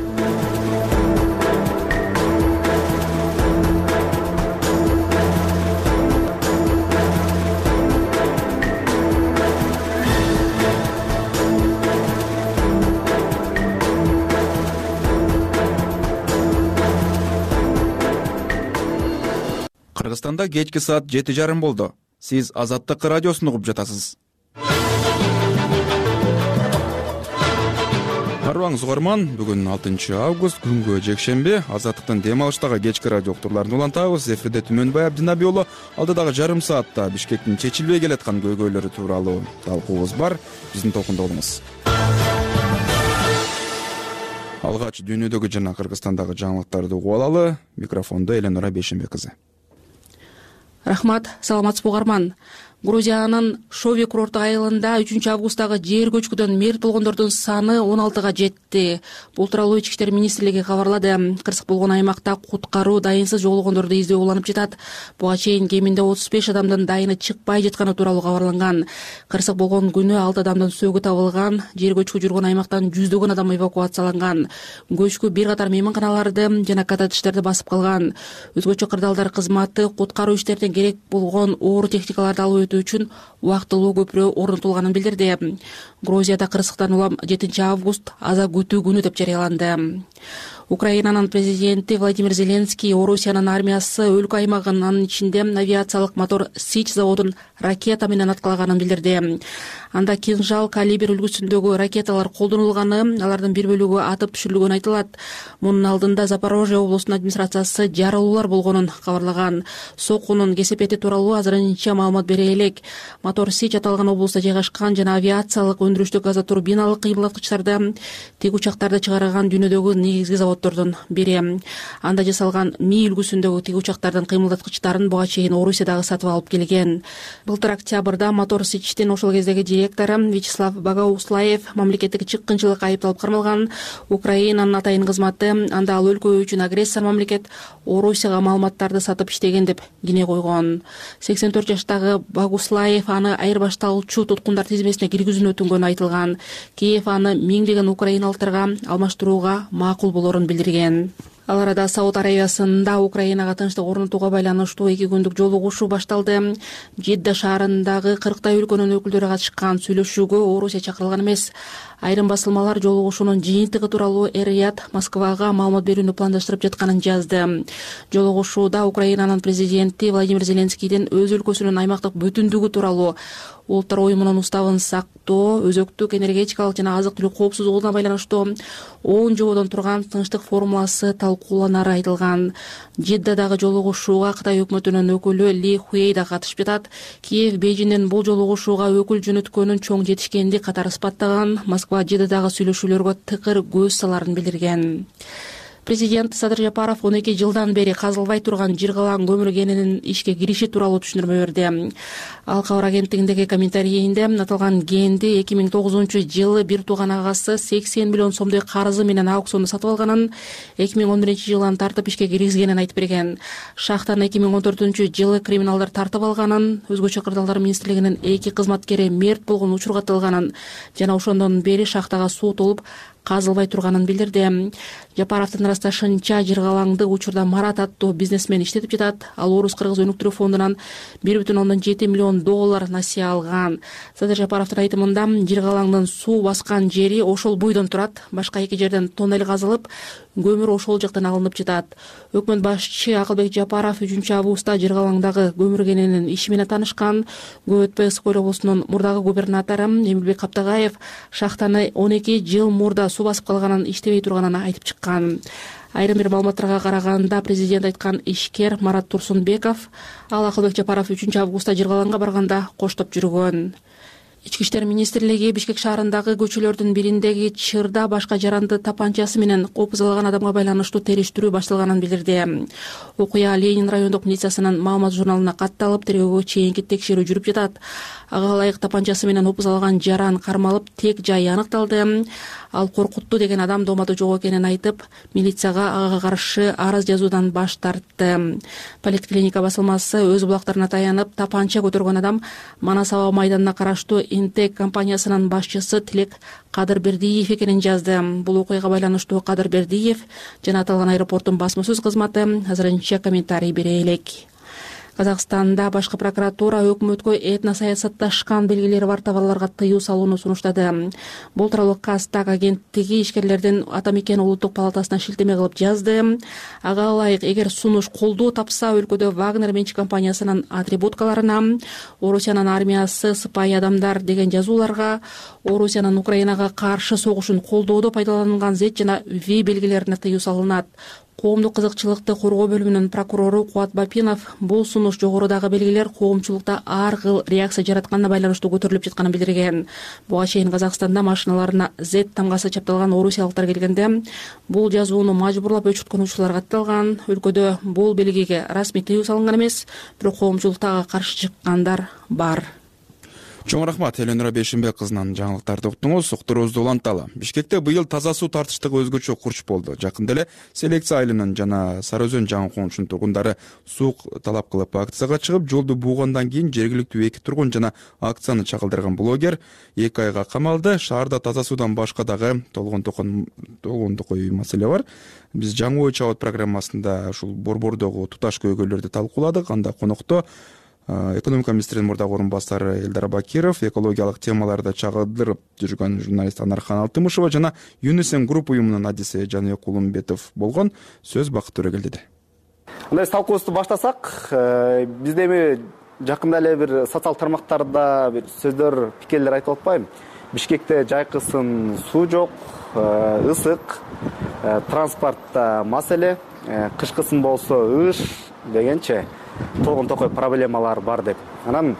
Кыргызстанда кечки саат 7:30 болду. Сиз Азаттык радиосун угуп жатасыз. Карыбаңыз угарман, бүгүн 6 август, күнгө жекшемби. Азаттыктын дем алыштагы кечки радио уктурууларын улантабыз. Эфирде Түмөнбай Абдинабиев уулу. Алдыдагы жарым саатта Бишкектин чечилбей келаткан көйгөйлөрү тууралуу талкуубуз бар. Биздин толкунда болуңуз. Алгач дүйнөдөгү жана Кыргызстандагы жаңылыктарды угуп алалы. Микрофондо Эленора Бейшенбек кызы. Рахмат, саламатсызбы угарман. Грузиянын Шови курорттук айылында 3 августтагы жер көчкүдөн мерт болгондордун саны 16га жетти. Бул тууралуу Ички иштер министрлиги кабарлады. Кырсык болгон аймакта куткаруу дайынсыз жоголгондорду издөө уланып жатат. Буга чейин кеминде 35 адамдын дайыны чыкпай жатканы тууралуу кабарланган. Кырсык болгон күнү 6 адамдын сөөгү табылган. Жер көчкү жүргөн аймактан жүздөгөн адам эвакуацияланган. Көчкү бир катар мейманканаларды жана коттедждерди басып калган. Өзгөчө кырдаалдар кызматы куткаруу иштерине керек болгон оор техникаларды алып үчүн убактылуу көпүрө орнотулганын билдирди. Грузияда кырсыктан улам 7 август аза күтүү күнү деп жарыяланды. Украинанын президенти Владимир Зеленский Орусиянын армиясы өлкө аймагынын, анын ичинде авиациялык мотор Сич заводун ракета менен аткалаганын билдирди. Анда кинжал калибр үлгүсүндөгү ракеталар колдонулганы, алардын бир бөлүгү атып түшүрүлгөнү айтылат. Мунун алдында Запорожье облусунун администрациясы жарылуулар болгонун кабарлаган. Сокунун кесепети тууралуу азырынча маалымат бере элек. Мотор Сич аталган облуста жайгашкан жана авиациялык өндүрүштүк газотурбиналык кыймылдаткычтарды, тик учактарды чыгарган дүйнөдөгү негизги заводдордун бири. Анда жасалган Ми үлгүсүндөгү тик учактардын кыймылдаткычтарын буга чейин Орусиядагы сатып алып келген. Былтыр октябрда мотор Сичтин ошол кездеги директору Вячеслав Багауслаев мамлекеттик чыккынчылыкка айыпталып кармалган. Украинанын атайын кызматы анда ал өлкө үчүн агрессор мамлекет Орусияга маалыматтарды сатып иштеген деп кине койгон. 84 жаштагы Багуслаев аны айырбашталуучу туткундар тизмесине киргизүүнү өтүнгөнү айтылган. Киев аны миңдеген украиналыктарга алмаштырууга макул болорун билдирген. Ал арада Сауд Арабиясында Украинага тынчтык орнотууга байланыштуу 2 күндүк жолугушуу башталды. Жидда шаарындагы 40 өлкөнүн өкүлдөрү катышкан сүйлөшүүгө Орусия чакырылган эмес. Айрым басылмалар жолугушуунун жыйынтыгы тууралуу Эр-Рияд Москвага маалымат берүүнү пландаштырып жатканын жазды. Жолугушууда Украинанын президенти Владимир Зеленскийдин өз өлкөсүнүн аймактык бүтүндүгү тууралуу, улуттар уюмунун уставын сактоо, өзөктүк энергетикалык жана азык-түлүк коопсуздугуна байланыштуу 10 жободон турган тынчтык формуласы талкууланары айтылган. Жиддадагы жолугушууга Кытай өкмөтүнүн өкүлү Ли Хуэй да катышып жатат. Киев Бейжиңдин бул жолугушууга өкүл жөнөткөнүн чоң жетишкендик катары испаттаган. Москва Жиддадагы сүйлөшүүлөргө тыкыр көз саларын билдирген. Президент Садыр Жапаров 12 жылдан бери казылбай турган жыргалаң көмүр кенинин ишке кириши тууралуу түшүндүрмө берди. Ал кабар агенттигиндеги комментарийинде аталган кенди 2009-жылы бир тууган агасы 80 миллион сомдой карызы менен аукциондо сатып алганын, 2011-жылдан тартып ишке киргизгенин айтып берген. Шахтаны 2014-жылы криминалдар тартып алганын, өзгөчө кырдаалдар министрлигинин 2 кызматкери мерт болгон учурга атылганын жана ошондон бери шахтага суу толуп казылбай турганын билдирди. Жапаровдун ырасташынча жыргалаңды учурда Марат аттуу бизнесмен иштетип жатат. Ал Орус кыргыз өнүктүрүү фондунан 1,7 миллион доллар насыя алган. Садыр Жапаровдун айтымында жыргалаңдын суу баскан жери ошол буйдон турат. Башка 2 жерден тоннель казылып, көмүр ошол жактан алынып жатат. Өкмөт башчы Акылбек Жапаров 3-августта Жыргалаңдагы көмүр кененин иши менен таанышкан. Көп өтпөй Ысык Көл облусунун мурдагы губернатору Эмилбек Каптагаев шахтаны 12 жыл мурда суу басып калганын, иштебей турганын айтып чыккан. Айрым бир маалыматтарга караганда президент айткан ишкер Марат Турсунбеков ал Акылбек Жапаров 3-августта Жыргалаңга барганда коштоп жүргөн. Ички иштер министрлиги Бишкек шаарындагы көчөлөрдүн бириндеги чырда башка жаранды тапанчасы менен опузалаган адамга байланыштуу териштирүү башталганын билдирди. Окуя Ленин райондук милициясынын маалымат журналына катталып, тергөөгө чейинки текшерүү жүрүп жатат. Ага ылайык тапанчасы менен опузалаган жаран кармалып, тек жайы аныкталды. Ал коркутту деген адам доомадо жок экенин айтып, милицияга ага каршы арыз жазуудан баш тартты. Поликлиника басылмасы өз булактарына таянып, тапанча көтөргөн адам Манас аба майданына караштуу Интек компаниясынын башчысы Тилек Кадырбердиев экенин жазды. Бул окуяга байланыштуу Кадырбердиев жана аталган аэропорттун басма сөз кызматы азырынча комментарий бере элек. Казакстанда башкы прокуратура өкмөткө этно саясатташкан белгилери бар товарларга тыюу салууну сунуштады. Бул тууралуу Казтаг агенттиги ишкерлердин Атамекен улуттук палатасына шилтеме кылып жазды. Ага ылайык, эгер сунуш колдоо тапса, өлкөдө Вагнер менчик компаниясынын атрибуткаларына, Орусиянын армиясы сыпайы адамдар деген жазууларга, Орусиянын Украинага каршы согушун колдоодо пайдаланган Z жана V белгилерине тыюу салынат. Коомдук кызыкчылыкты коргоо бөлүмүнүн прокурору Кубат Бапинов бул сунуш жогорудагы белгилер коомчулукта ар кыл реакция жаратканына байланыштуу көтөрүлүп жатканын билдирген. Буга чейин Казакстанда машиналарына Z тамгасы чапталган орусиялыктар келгенде бул жазууну мажбурлап өчүрткөнүүчүлөр катталган. Өлкөдө бул белгиге расмий тыюу салынган эмес, бирок коомчулукта каршы чыккандар бар. Чоң рахмат, Эленора Бейшенбек кызынан жаңылыктарды уктуңуз. Уктуруубузду уланталы. Бишкекте быйыл таза суу тартыштыгы өзгөчө курч болду. Жакында эле Селекция айылынын жана Сары Өзөн жаңы коомчунун тургундары суу талап кылып акцияга чыгып, жолду буугандан кийин жергиликтүү 2 тургун жана акцияны чагылдырган блогер 2 айга камалды. Шаарда таза суудан башка дагы толгондокой маселе бар. Биз жаңы ой чабыт программасында ушул Борбордогу туташ көйгөйлөрдү талкууладык. Анда конокто экономика министринин мурдагы орун басары Элдар Бакиров, экологиялык темаларды чагылдырып жүргөн журналист Анархан Алтымышева жана ЮНИСЕМ групп уюмунун адиси Жаныбек Кулумбетов болгон. Сөз Бакыт Төрөгелдиде. Мындай талкуубузду баштасак, бизде эми жакында эле бир социал тармактарда бир сөздөр, пикирлер айтып атпайбы? Бишкекте жайкысын суу жок, ысык, транспортто маселе, кышкысын болсо ыш дегенче толгон токой проблемалар бар деп. Анан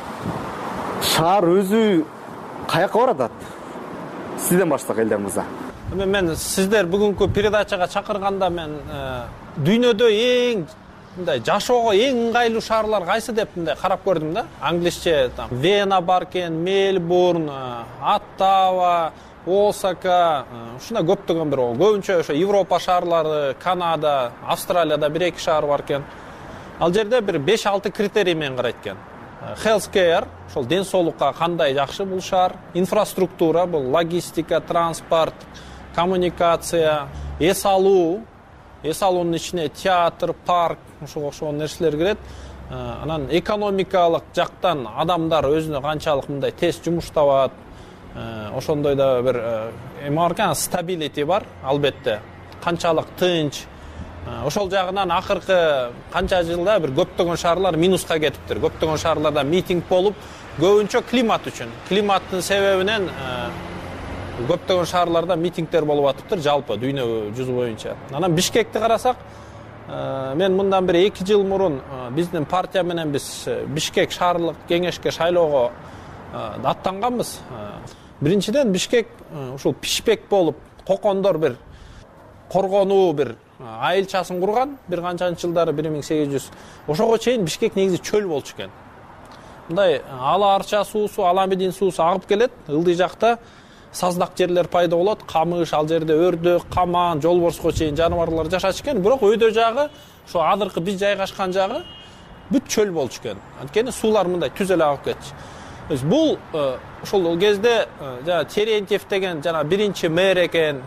шаар өзү каяка баратат? Сизден баштасак, Элдар мырза. Мен сиздер бүгүнкү передачага чакырганда мен дүйнөдө эң мындай жашоого эң ыңгайлуу шаарлар кайсы деп мындай карап көрдүм да. Англисче Вена бар экен, Мельбурн, Оттава, Осака, ушундай көптөгөн бир көбүнчө ошо Европа шаарлары, Канада, Австралияда 1-2 шаар бар экен. Ал жерде бир 5-6 критерий менен карайт экен. Healthcare, ошол ден соолукка кандай жакшы бул шаар, инфраструктура, бул логистика, транспорт, коммуникация, эс алуунун ичине театр, парк, ошого окшогон нерселер кирет. Анан экономикалык жактан адамдар өзүнө канчалык мындай тез жумуш табат, ошондой да бир эме бар, стабилити бар, албетте. Канчалык тынч. Ошол жагынан акыркы канча жылда бир көптөгөн шаарлар минуска кетиптир. Көптөгөн шаарларда митинг болуп, көбүнчө климат үчүн. Климаттын себебинен көптөгөн шаарларда митингдер болуп атыптыр, жалпы дүйнө жүзү боюнча. Анан Бишкекти карасак, мен мындан бир 2 жыл мурун биздин партия менен биз Бишкек шаарлык кеңешке шайлоого аттанганбыз. Биринчиден Бишкек ушул пишпек болуп, кокондор бир коргонуу бир айылчасын курган, бир канчанчы жылдары 1800. Ошого чейин Бишкек негизи чөл болчу экен. Мындай ала арча суусу, аламедин суусу агып келет, ылдый жакта саздак жерлер пайда болот, камыш, ал жерде өрдүк, каман, жолборско чейин жаныбарлар жашачу экен, бирок өйдө жагы, ошо азыркы биз жайгашкан жагы бүт чөл болчу экен. Анткени суулар мындай түз эле агып кетчү. Бул ошол кезде жана Терентьев деген жана биринчи мэр экен,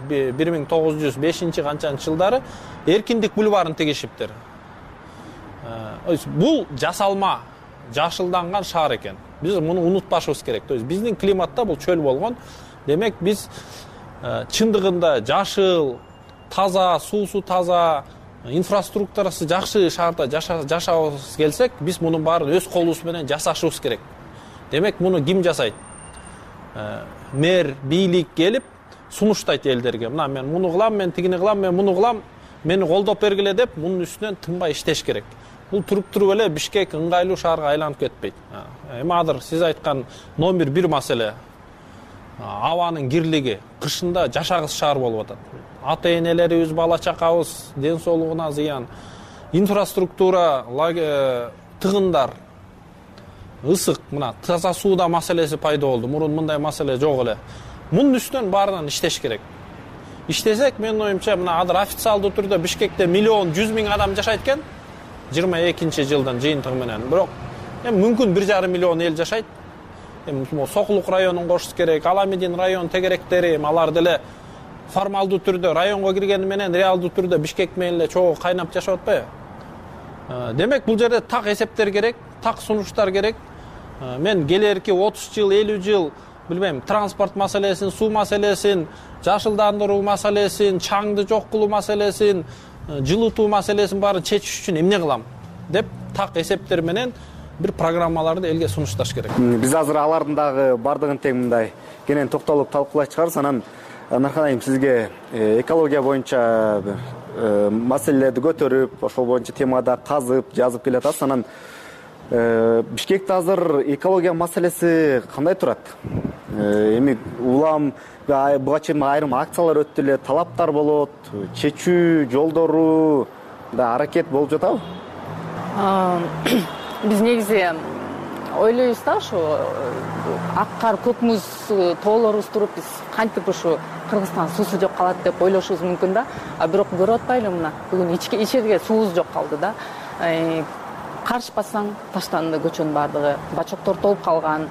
1905 канчанчы жылдары Эркиндик бульварын тегишиптир. Бул жасалма, жашылданган шаар экен. Биз муну унутпашыбыз керек. То есть биздин климатта бул чөл болгон. Демек биз чындыгында жашыл, таза, суусу таза, инфраструктурасы жакшы шаарда жашабыз келсек, биз мунун баарын өз колубуз менен жасашыбыз керек. Демек, муну ким жасайт? Мэр, бийлик келип сунуштайт элдерге. Мына мен муну кылам, мен тигини кылам, мен муну кылам, мени колдоп бергиле деп, мунун үстүнөн тынбай иштеш керек. Бул туруп эле Бишкек ыңгайлуу шаарга айланып кетпейт. Эми азыр сиз айткан номер 1 маселе абанын кирлиги, кышында жашагыс шаар болуп атат. Ата-энелерибиз, бала чакабыз ден соолугуна зыян. Инфраструктура, тыгындар, ысык, мына таза сууда маселеси пайда болду. Мурун мындай маселе жок эле. Мунун үстүнөн баарынан иштеш керек. Иштесек, менин оюмча, мына азыр официалдуу түрдө Бишкекте 1,1 миллион адам жашайт экен. 22-жылдын жыйынтыгы менен. Бирок эми мүмкүн 1,5 миллион эл жашайт. Эми Сокулук районун кошсус керек, Аламедин район тегеректери, алар деле формалдуу түрдө районго киргени менен реалдуу түрдө Бишкек менен эле чогуу кайнап жашап атпайбы? Демек, бул жерде так эсептер керек, так сунуштар керек. Мен келерки 30 жыл, 50 жыл, билбейм, транспорт маселесин, суу маселесин, жашылдандыруу маселесин, чаңды жок кылуу маселесин, жылытуу маселесин баарын чечиш үчүн эмне кылам деп так эсептер менен бир программаларды элге сунушташ керек. Биз азыр алардын дагы бардыгын тең мындай кенен токтолуп талкуулайт чыгарбыз. Анан Нархан айым, сизге экология боюнча маселелерди көтөрүп, ошол боюнча темада казып, жазып келатасыз. Анан Бишкекте азыр экология маселеси кандай турат? Эми улам буга чейин айрым акциялар өттү эле, талаптар болот, чечүү жолдору да аракет болуп жатабы? Биз негизи ойлойбуз да, ушу ак кар, көк муз тоолорубуз туруп, биз кантип ушу Кыргызстан суусу жок калат деп ойлошубуз мүмкүн да. Бирок көрүп атпайлы мына, бүгүн ичерге суубуз жок калды да. Карышпасаң таштанды көчөнүн бардыгы, бачоктор толуп калган.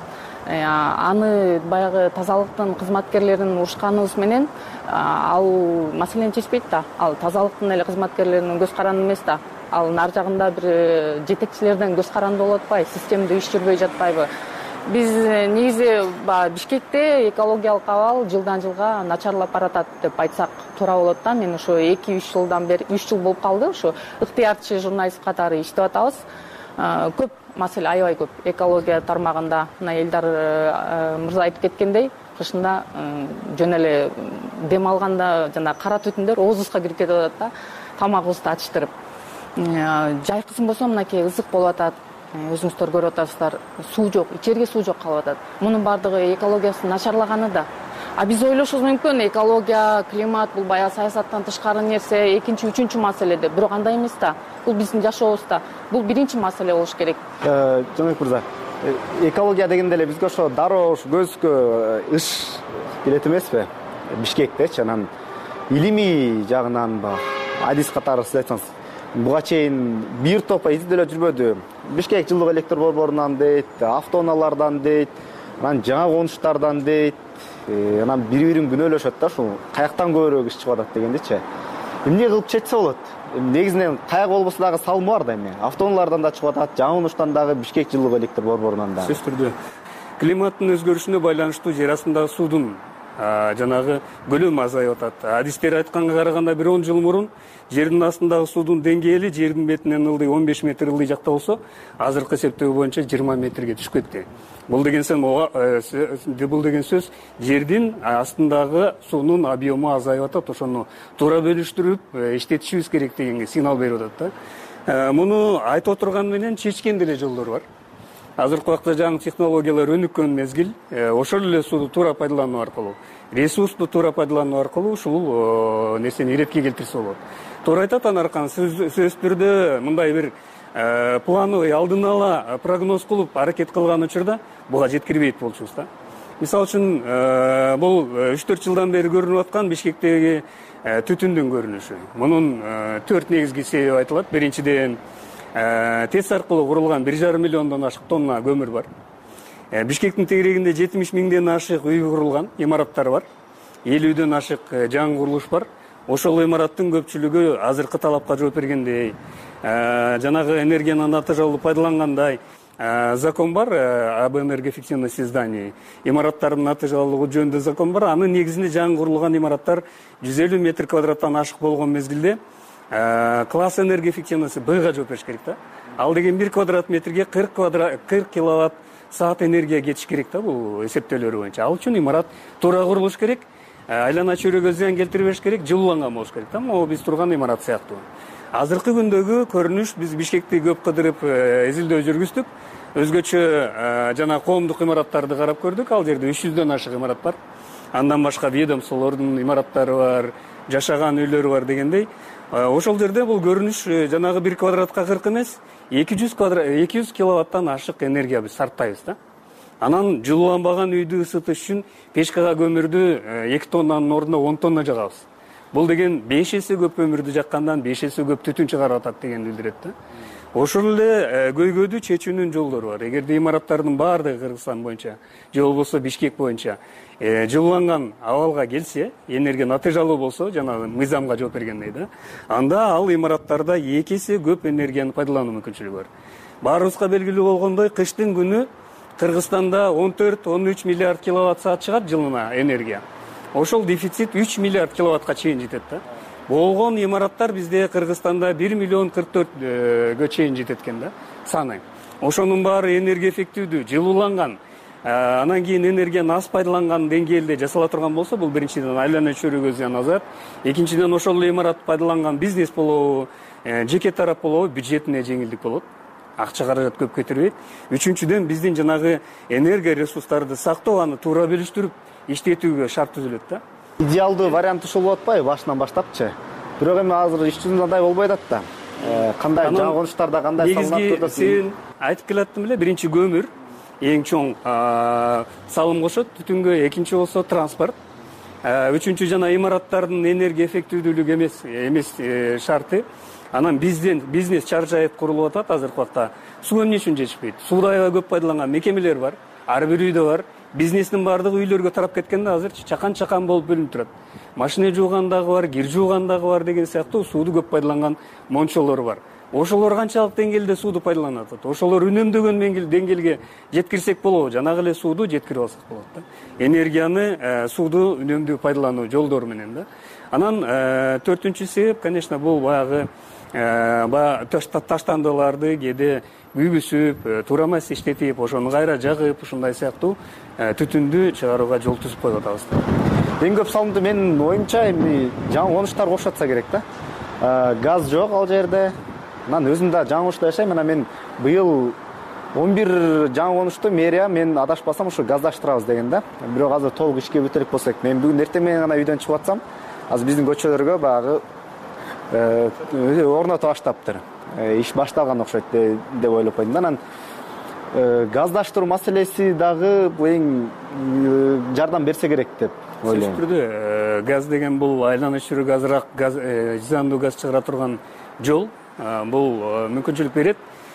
Аны баягы тазалыктын кызматкерлерин урушканыбыз менен ал маселени чечпейт да. Ал тазалыктын эле кызматкерлеринин көз каранды эмес да. Ал нар жагында бир жетекчилерден көз каранды болуп атпайбы, системада иш жүрбөй жатпайбы? Биз негизи Бишкекте экологиялык абал жылдан жылга начарлап баратат деп айтсак туура болот да. Мен ошо 2-3 жылдан бери 3 жыл болуп калды, ошо ыктыярчы журналист катары иштеп атабыз. Көп маселе, аябай көп экология тармагында. Мына Элдар мырза айтып кеткендей, кышында жөн эле дем алганда жана кара түтүндөр оозубузга кирип кетип атат да, тамагыбызды ачтырып. Жайкысын болсо мынакей ысык болуп атат. Өзүңүздөр көрүп атасыздар, суу жок, ичерге суу жок калып атат. Мунун бардыгы экологиясынын начарлаганы да. Биз ойлошубуз мүмкүн, экология, климат бул баягы саясаттан тышкары нерсе, экинчи, үчүнчү маселе деп. Бирок андай эмес да. Бул биздин жашообузда. Бул биринчи маселе болуш керек. Жомек мырза, экология дегенде эле бизге ошо дароо көзгө ыш келет эмеспи? Бишкектечи, анан илимий жагынан адис катары сиз айтсаңыз. Буга чейин бир топа изилдөөлөр жүрбөдү. Бишкек жылдык электр борборунан дейт, автоунаалардан дейт, анан жаңа конуштардан дейт. Анан бири-бирин күнөөлөшөт да, ушул каяктан көбүрөөк иш чыгып атат дегендечи. Эмне кылып чечсе болот? Негизинен каяк болбосо дагы салымы бар да эми. Автоунаалардан да чыгып атат, жаңа конуштан дагы Бишкек жылдык электр борборунан да. Сөзсүз түрдө климаттын өзгөрүшүнө байланыштуу жер астындагы суудун жанагы көлөмү азайып атат. Адистер айтканга караганда 10 жыл мурун жердин астындагы суудун деңгээли жердин бетинен ылдый 15 метр ылдый жакта болсо, азыркы эсептөө боюнча 20 метрге түшүп кетти. Бул деген сөз жердин астындагы суунун объему азайып атат. Ошону туура бөлүштүрүп иштетишибиз керек дегенге сигнал берип атат да. Муну айтып отурган менен чечкен деле жолдор бар. Азыркы убакта жаңы технологиялар өнүккөн мезгил, ошол эле сууду туура пайдалануу аркылуу, ресурсту туура пайдалануу аркылуу ушул нерсени иретке келтирсе болот. Туура айтат Анархан, сөзсүз түрдө мындай бир плановый алдын ала прогноз кылып аракет кылган учурда буга жеткирбейт болчубуз да. Мисалы үчүн бул 3-4 жылдан бери көрүнүп аткан Бишкектеги түтүндүн көрүнүшү. Мунун 4 негизги себеби айтылат. Биринчиден, ТЭЦ аркылуу курулган 1,5 миллиондон ашык тонна көмүр бар. Бишкектин тегерегинде 70 миңден ашык үй курулган, имараттар бар. 50дөн ашык жаңы курулуш бар. Ошол имараттын көпчүлүгү азыркы талапка жооп бергендей, жанагы энергияны натыйжалуу пайдалангандай, закон бар об энергоэффективности зданий. Имараттардын натыйжалуулугу жөнүндө закон бар. Анын негизинде жаңы курулган имараттар 150 метр квадраттан ашык болгон мезгилде класс энергоэффективности Бга жооп бериш керек да. Ал деген 1 квадрат метрге 40 киловатт саат энергия кетиш керек да, бул эсептөөлөр боюнча. Ал үчүн имарат туура курулуш керек, айлана чөйрөгкө зыян келтирбеш керек, жылууланган болуш керек да. Могу биз турган имарат сыяктуу. Азыркы күндөгү көрүнүш, биз Бишкекти көп кыдырып изилдөө жүргүздүк. Өзгөчө жана коомдук имараттарды карап көрдүк. Ал жерде 300дөн ашык имарат бар. Андан башка ведомстволордун имараттары бар, жашаган үйлөрү бар дегендей. Ошол жерде бул көрүнүш жанагы 1 квадратка 40 эмес, 200 киловаттан ашык энергия биз сарптайбыз да. Анан жылууланбаган үйдү ысытыш үчүн печкага көмүрдү 2 тоннанын ордуна 10 тонна жагабыз. Бул деген 5 эсе көп көмүрдү жаккандан 5 эсе көп түтүн чыгарып атат дегенди билдирет да. Ошол эле көйгөйдү чечүүнүн жолдору бар. Эгерде имараттардын баардыгы Кыргызстан боюнча же болбосо Бишкек боюнча жылууланган абалга келсе, энергия натыйжалуу болсо, жана мыйзамга жооп бергендей да, анда ал имараттарда 2 эсе көп энергияны пайдалануу мүмкүнчүлүгү бар. Баарыбызга белгилүү болгондой, кыштын күнү Кыргызстанда 14-13 миллиард киловатт саат чыгат жылына энергия. Ошол дефицит 3 миллиард киловаттка чейин жетет да. Болгон имараттар бизде Кыргызстанда 1 миллион 44гө чейин жетет экен да саны. Ошонун баары энергия эффективдүү, жылууланган, анан кийин энергияны аз пайдаланган деңгээлде жасала турган болсо, бул биринчиден айлана чөйрөгкө зыян азаят, экинчиден ошол эле имарат пайдаланган бизнес болобу, жеке тарап болобу, бюджетине жеңилдик болот. Акча каражат көп кетирбейт. Үчүнчүдөн биздин жанагы энергия ресурстарды сактоо, аны туура бөлүштүрүп иштетүүгө шарт түзүлөт да. Идеалдуу вариант ушул болуп атпайбы башынан баштапчы? Бирок эми азыр иш жүзүндө андай болбой атат да. Кандай жаңгынуштарда кандай салымдар турат? Сен айтып келаттың беле, биринчи көмүр эң чоң салым кошот түтүнгө, экинчи болсо транспорт, үчүнчү жана имараттардын энергия эффективдүүлүгү эмес шарты. Анан бизнес чаржайып курулуп атат азыркы убакта. Суу эмне үчүн жетишпейт? Сууду аябай көп пайдаланган мекемелер бар, ар бир үйдө бар. Бизнестин баардыгы үйлөргө тарап кеткенде азыр чакан болуп бөлүнүп турат. Машина жууган дагы бар, кир жууган дагы бар деген сыяктуу сууду көп пайдаланган мончолор бар. Ошолор канчалык деңгээлде сууду пайдаланат? Ошолор үнөмдөгөн деңгээлге жеткирсек болобу? Жанагы эле сууду жеткирип алсак болот да. Энергияны, сууду үнөмдүү пайдалануу жолдору менен да. Анан төртүнчү себеп, конечно, бул баягы таштандыларды кээде үйбүсүп, туура эмес иштетип, ошону кайра жагып, ушундай сыяктуу түтүндү чыгарууга жол түзүп коюп атабыз. Эң көп салымды менин оюмча эми жаңы конуштар кошотса керек да. Газ жок ал жерде. Анан өзүм да жаңы конушта жашайм. Анан мен быйыл 11 жаңы конушту мэрия мен адашпасам ушу газдаштырабыз деген да. Бирок азыр толук ишке бүтүрүп болсок, мен бүгүн эртең менен гана үйдөн чыгып атсам, азыр биздин көчөлөргө баягы орнотуп баштаптыр. Иш башталган окшойт деп ойлоп койдум да. Анан газдаштыруу маселеси дагы эң жардам берсе керек деп ойлойм. Сөзсүз газ деген бул айлана чөйрөгкө азыраак зыяндуу газ чыгара турган жол. Бул мүмкүнчүлүк берет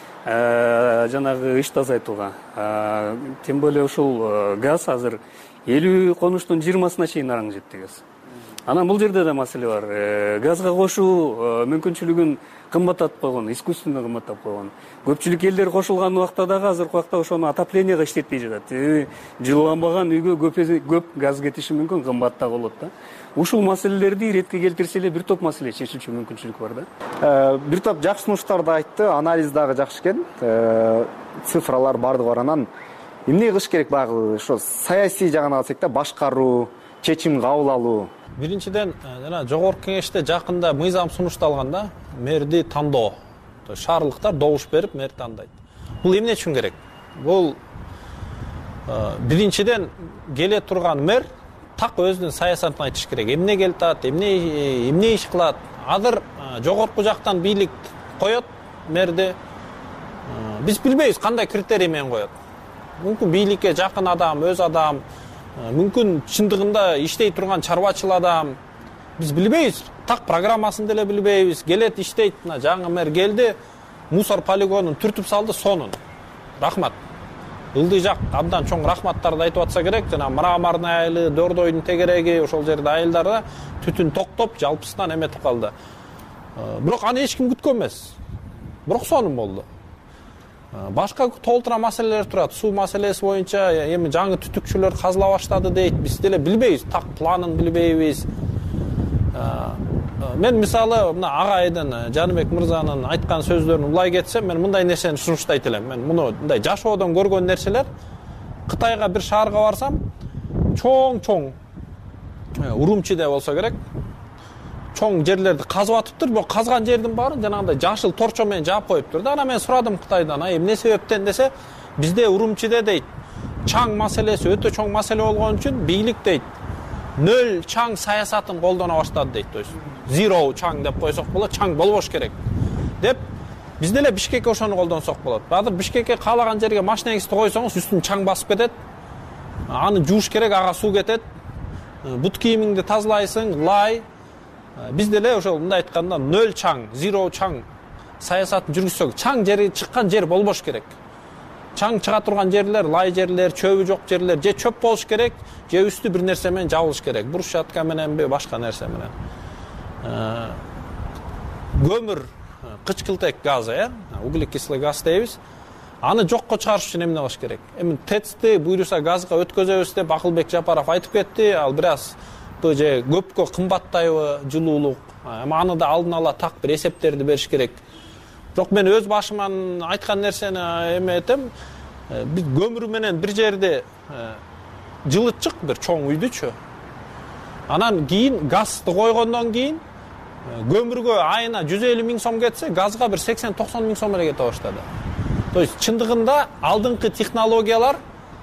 жанагы ишти азайтууга. Тем более ушул газ азыр 50 конуштун 20-сына чейин араң жетти газ. Анан бул жерде да маселе бар. Газга кошуу мүмкүнчүлүгүн кымбаттатып койгон, искусственно кымбаттап койгон. Көпчүлүк элдер кошулган убакта дагы азыркы убакта ошону отоплениеге иштетпей жатат. Жылууланбаган үйгө көп газ кетиши мүмкүн, кымбат да болот да. Ушул маселелерди иретке келтирсе эле бир топ маселе чечилчү мүмкүнчүлүк бар да. Бир топ жакшы сунуштарды айтты, анализ дагы жакшы экен. Цифралар бардыгы бар. Анан эмне кылыш керек баягы ошо саясий жагына алсак да, башкаруу, чечим кабыл алуу. Биринчиден, жана жогорку кеңеште жакында мыйзам сунушталган да, мэрди тандоо. Шаарлыктар добуш берип мэр тандайт. Бул эмне үчүн керек? Бул биринчиден келе турган мэр так өзүнүн саясатын айтыш керек. Эмне келтат, эмне иш кылат. Азыр жогорку жактан бийлик коет мэрди. Биз билбейбиз кандай критерий менен коет. Мүмкүн бийликке жакын адам, өз адам, мүмкүн чындыгында иштей турган чарбачыл адам. Биз билбейбиз. Так программасын деле билбейбиз. Келет иштейт, жаңы мэр келди, мусор полигонун түртүп салды сонун. Рахмат. Ылдый жак абдан чоң рахматтарды айтып атса керек. Жана Мраморный айылы, Дордойдун тегереги, ошол жерде айылдарда түтүн токтоп, жалпысынан эметип калды. Бирок аны эч ким күткөн эмес. Бирок сонун болду. башка толтура маселелер турат. Суу маселеси боюнча эми жаңы түтүкчүлөр казыла баштады дейт. Биз деле билбейбиз, так планын билбейбиз. Мен мисалы мына агайдын Жаныбек мырзанын айткан сөздөрүн улай кетсем, мен мындай нерсени сунуштайт элем. Мен муну мындай жашоодон көргөн нерселер. Кытайга бир шаарга барсам, чоң Урумчиде болсо керек, чоң жерлерди казып атыптыр. Бирок казган жердин баарын жанагындай жашыл торчо менен жаап коюптур да. Ана мен сурадым Кытайдан, эмне себептен десе, бизде Урумчиде дейт, чаң маселеси өтө чоң маселе болгон үчүн бийлик дейт, нөл чаң саясатын колдоно баштады дейт. То есть zero чаң деп койсок болот, чаң болбош керек деп. Биз деле Бишкекке ошону колдонсок болот. Азыр Бишкекке каалаган жерге машинеңизди койсоңуз, үстүн чаң басып кетет. Аны жууш керек, ага суу кетет. Бут кийимиңди тазалайсың, лай. Биз деле ошол мындай айтканда нөл чаң, zero чаң саясатын жүргүзсөк, чаң жери чыккан жер болбош керек. Чаң чыга турган жерлер, лай жерлер, чөбү жок жерлер же чөп болуш керек, же үстү бир нерсе менен жабылыш керек. Брусчатка мененби, башка нерсе менен. Көмүр, кычкылтек газы, углекислый газ дейбиз. Аны жокко чыгарыш үчүн эмне кылыш керек? Эми ТЭЦти буйруса газга өткөзөбүз деп Акылбек Жапаров айтып кетти. Ал бир аз же көпкө кымбаттайбы жылуулук. Эми аны да алдын ала так бир эсептерди бериш керек. Бирок мен өз башыман айткан нерсени эме этем. Биз көмүр менен бир жерде жылытчык бир чоң үйдүчү. Анан кийин газды койгондон кийин көмүргө айына 150 миң сом кетсе, газга бир 80-90 миң сом эле кете баштады. То есть чындыгында алдыңкы технологиялар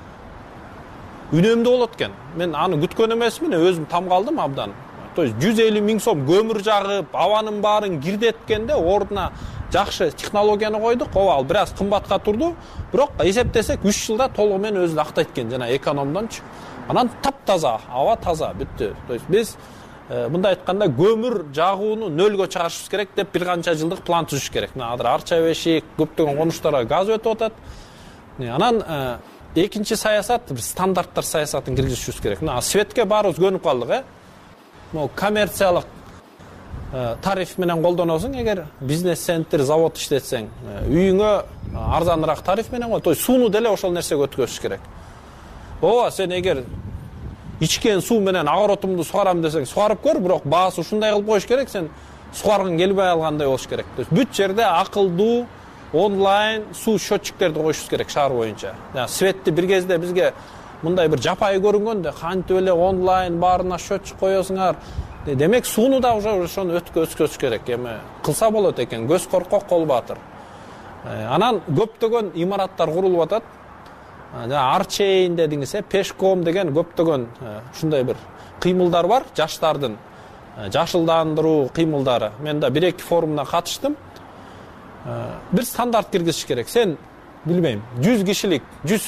үнөмдүү болот экен. Мен аны күткөн эмесмин, өзүм там калдым абдан. То есть 150 миң сом көмүр жагып, абанын баарын кирдеткенде ордуна жакшы технологияны койдук. Ооба, ал бир аз кымбатка турду, бирок эсептесек 3 жылда толугу менен өзүн актайт экен, жана экономдончу. Анан таптаза, аба таза бүттү. То есть биз мындай айтканда көмүр жагууну нөлгө чыгарышыбыз керек деп бир канча жылдык план түзүш керек. Мына азыр Арча бешик, көптөгөн конуштарга газ өтүп атат. Анан экинчи саясат, бир стандарттар саясатын киргизишибиз керек. Мына светке баарыбыз көнүп калдык, Могу коммерциялык тариф менен колдоносуң, эгер бизнес-центр, завод иштетсең, үйүңө арзаныраак тариф менен кой. То есть сууну деле ошол нерсеге өткөзүш керек. Ооба, сен эгер ичкен суу менен огоротумду сугарам десең, сугарып көр, бирок баасы ушундай кылып коюш керек, сен сугаргың келбей алгандай болуш керек. То есть бүт жерде акылдуу онлайн суу счетчиктерди коюшубуз керек шаар боюнча. Светти бир кезде бизге мындай бир жапайы көрүнгөндө, кантип эле онлайн баарына счетчик коесуңар. Демек сууну да уже ошону өткөзүш керек. Эми кылса болот экен, көз коркок кол баатыр. Анан көптөгөн имараттар курулуп атат. Арчейн дедиңиз, Пешком деген көптөгөн ушундай бир кыймылдар бар, жаштардын жашылдандыруу кыймылдары. Мен да 1-2 форумуна катыштым. Бир стандарт киргизиш керек. Сен билбейм, 100 кишилик, 100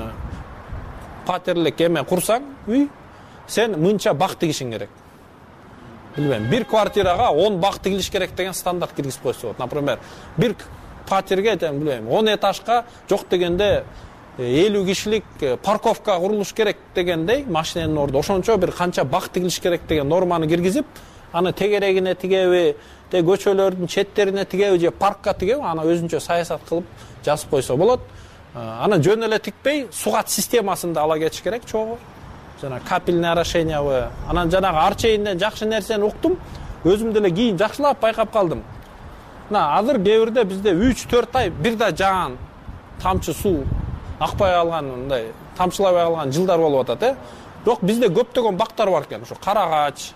патерлик эме курсаң, үй, сен мынча бак тигишиң керек. Билбейм, бир квартирага 10 бак тигилиш керек деген стандарт киргизип койсо болот. Например, бир патерге, билбейм, 10 этажга жок дегенде 50 кишилик парковка курулуш керек дегендей, машиненин орду ошончо бир канча бак тигилиш керек деген норманы киргизип, аны тегерегине тигеби, көчөлөрдүн четтерине тигеби же паркка тигеби, аны өзүнчө саясат кылып жазып койсо болот. Аны жөн эле тикпей, сугат системасын да ала кетиш керек чогуу. Жана капельный орошениябы. Анан жанагы Арчейнден жакшы нерсени уктум, өзүм деле кийин жакшылап байкап калдым. Мына азыр кээ бирде бизде 3-4 ай бир да жаан тамчы суу акпай калган, мындай тамчылабай калган жылдар болуп атат, Бирок бизде көптөгөн бактар бар экен. Ошо Карагач,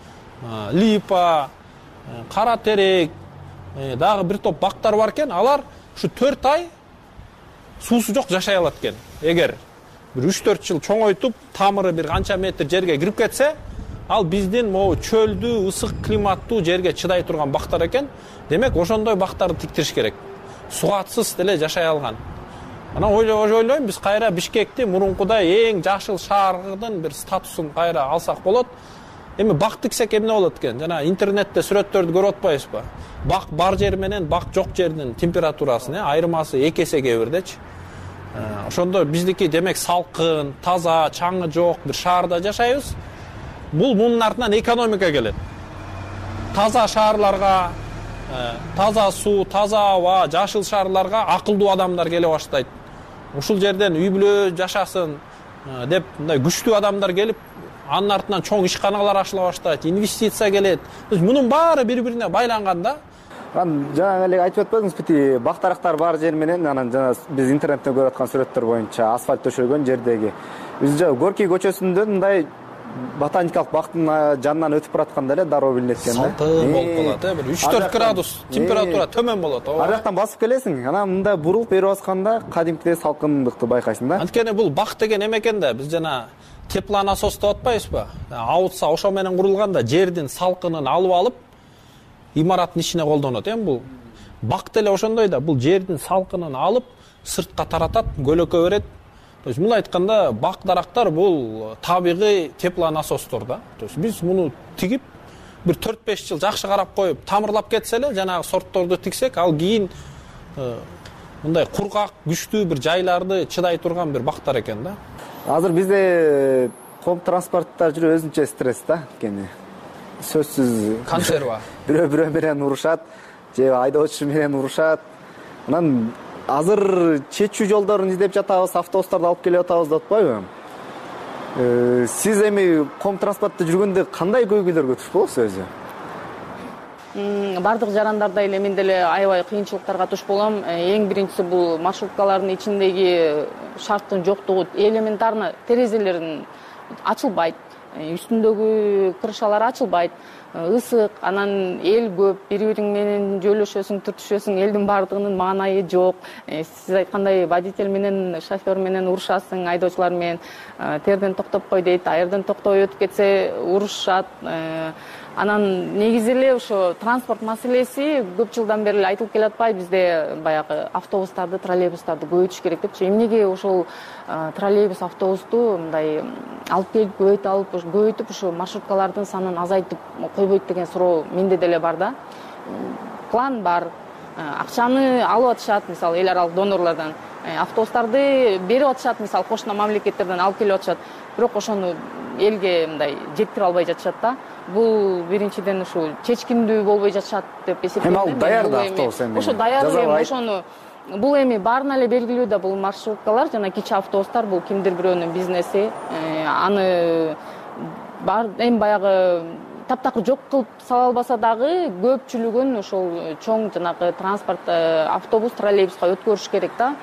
Липа, Кара Терек, дагы бир топ бактар бар экен. Алар ушу 4 ай суусу жок жашай алат экен. Эгер бир 3-4 жыл чоңойтуп, тамыры бир канча метр жерге кирип кетсе, ал биздин могу чөлдүү, ысык климаттуу жерге чыдай турган бактар экен. Демек, ошондой бактарды тиктириш керек. Сугатсыз деле жашай алган. Анан ойлойм, биз кайра Бишкекти мурункудай эң жашыл шаардын бир статусун кайра алсак болот. Эми бак тиксек эмне болот экен? Жана интернетте сүрөттөрдү көрүп атпайсызбы? Бак бар жер менен бак жок жердин температурасын, айырмасы 2 эсе кээ бирдечи. Ошондо биздики демек салкын, таза, чаңы жок бир шаарда жашайбыз. Бул мунун артынан экономика келет. Таза шаарларга, таза суу, таза аба, жашыл шаарларга акылдуу адамдар келе баштайт. Ушул жерден үй бүлө жашасын деп мындай күчтүү адамдар келип, анын артынан чоң ишканалар ачыла баштайт, инвестиция келет. Мунун баары бири-бирине байланган да. Жаңа эле айтып өтпөдүңүз, бити бак дарактар бар жер менен, анан жана биз интернеттен көрүп аткан сүрөттөр боюнча асфальт төшөлгөн жердеги биз Горький көчөсүндө мындай ботаникалык бактын жанынан өтүп баратканда эле дароо билинет экен да. Салкын болуп калат, бир 3-4 градус температура төмөн болот. Ар жактан басып келесиң, анан мындай бурулуп берип атканда кадимкидей салкындыкты байкайсың да. Анткени бул бак деген эме экен да, биз жана теплонасос деп атпайбызбы? Ауытса ошо менен курулган да, жердин салкынын алып имараттын ичине колдонот. Бул бак деле ошондой да, бул жердин салкынын алып сыртка таратат, көлөкө берет. То есть муну айтканда бак дарактар бул табигый теплонасостор да. То есть биз муну тигип бир 4-5 жыл жакшы карап коюп, тамырлап кетсе эле жанагы сортторду тиксек, ал кийин мындай кургак, күчтүү бир жайларды чыдай турган бир бактар экен да. Азыр бизде ком транспортта жүрүү өзүнчө стресс да, анткени сөзсүз консерва. Бирөө менен урушат, же айдоочу менен урушат. Анан азыр чечүү жолдорун издеп жатабыз, автобустарды алып келип атабыз деп атпайбы? Сиз эми ком транспортто жүргөндө кандай көйгөйлөргө туш болосуз өзү? Бардык жарандарда эле мен деле аябай кыйынчылыктарга туш болом. Эң биринчиси бул маршруткалардын ичиндеги шарттын жоктугу, элементарно терезелерин ачылбайт, үстүндөгү крышалар ачылбайт, ысык, анан эл көп, бири-бириң менен жөлөшөсүң, түртүшөсүң, элдин баардыгынын маанайы жок. Сиз айткандай водитель менен, шофер менен урушасың, айдоочулар менен терден токтоп кой дейт, аерден токтобой өтүп кетсе урушат. Анан негизи эле ошо транспорт маселеси көп жылдан бери эле айтылып келатпайбы, бизде баягы автобустарды, троллейбустарды көбөйтүш керек депчи. Эмнеге ошол троллейбус, автобусту мындай алып келип көбөйтүп ошо маршруткалардын санын азайтып койбойт деген суроо менде деле бар да. План бар, акчаны алып атышат, мисалы эл аралык донорлордон, автобустарды берип атышат, мисалы кошуна мамлекеттерден алып келип атышат, бирок ошону элге мындай жеткире албай жатышат да. Бул биринчиден ушул чечкиндүү болбой жатышат деп эсептейм. Ал даяр да автобус эми. Ошо даяр эми ошону бул эми баарына эле белгилүү да, бул маршруткалар жана кичи автобустар бул кимдир бирөөнүн бизнеси. Аны бар эми баягы таптакыр жок кылып сала албаса дагы көпчүлүгүн ошол чоң жанагы транспорт, автобус, троллейбуска өткөрүш керек да.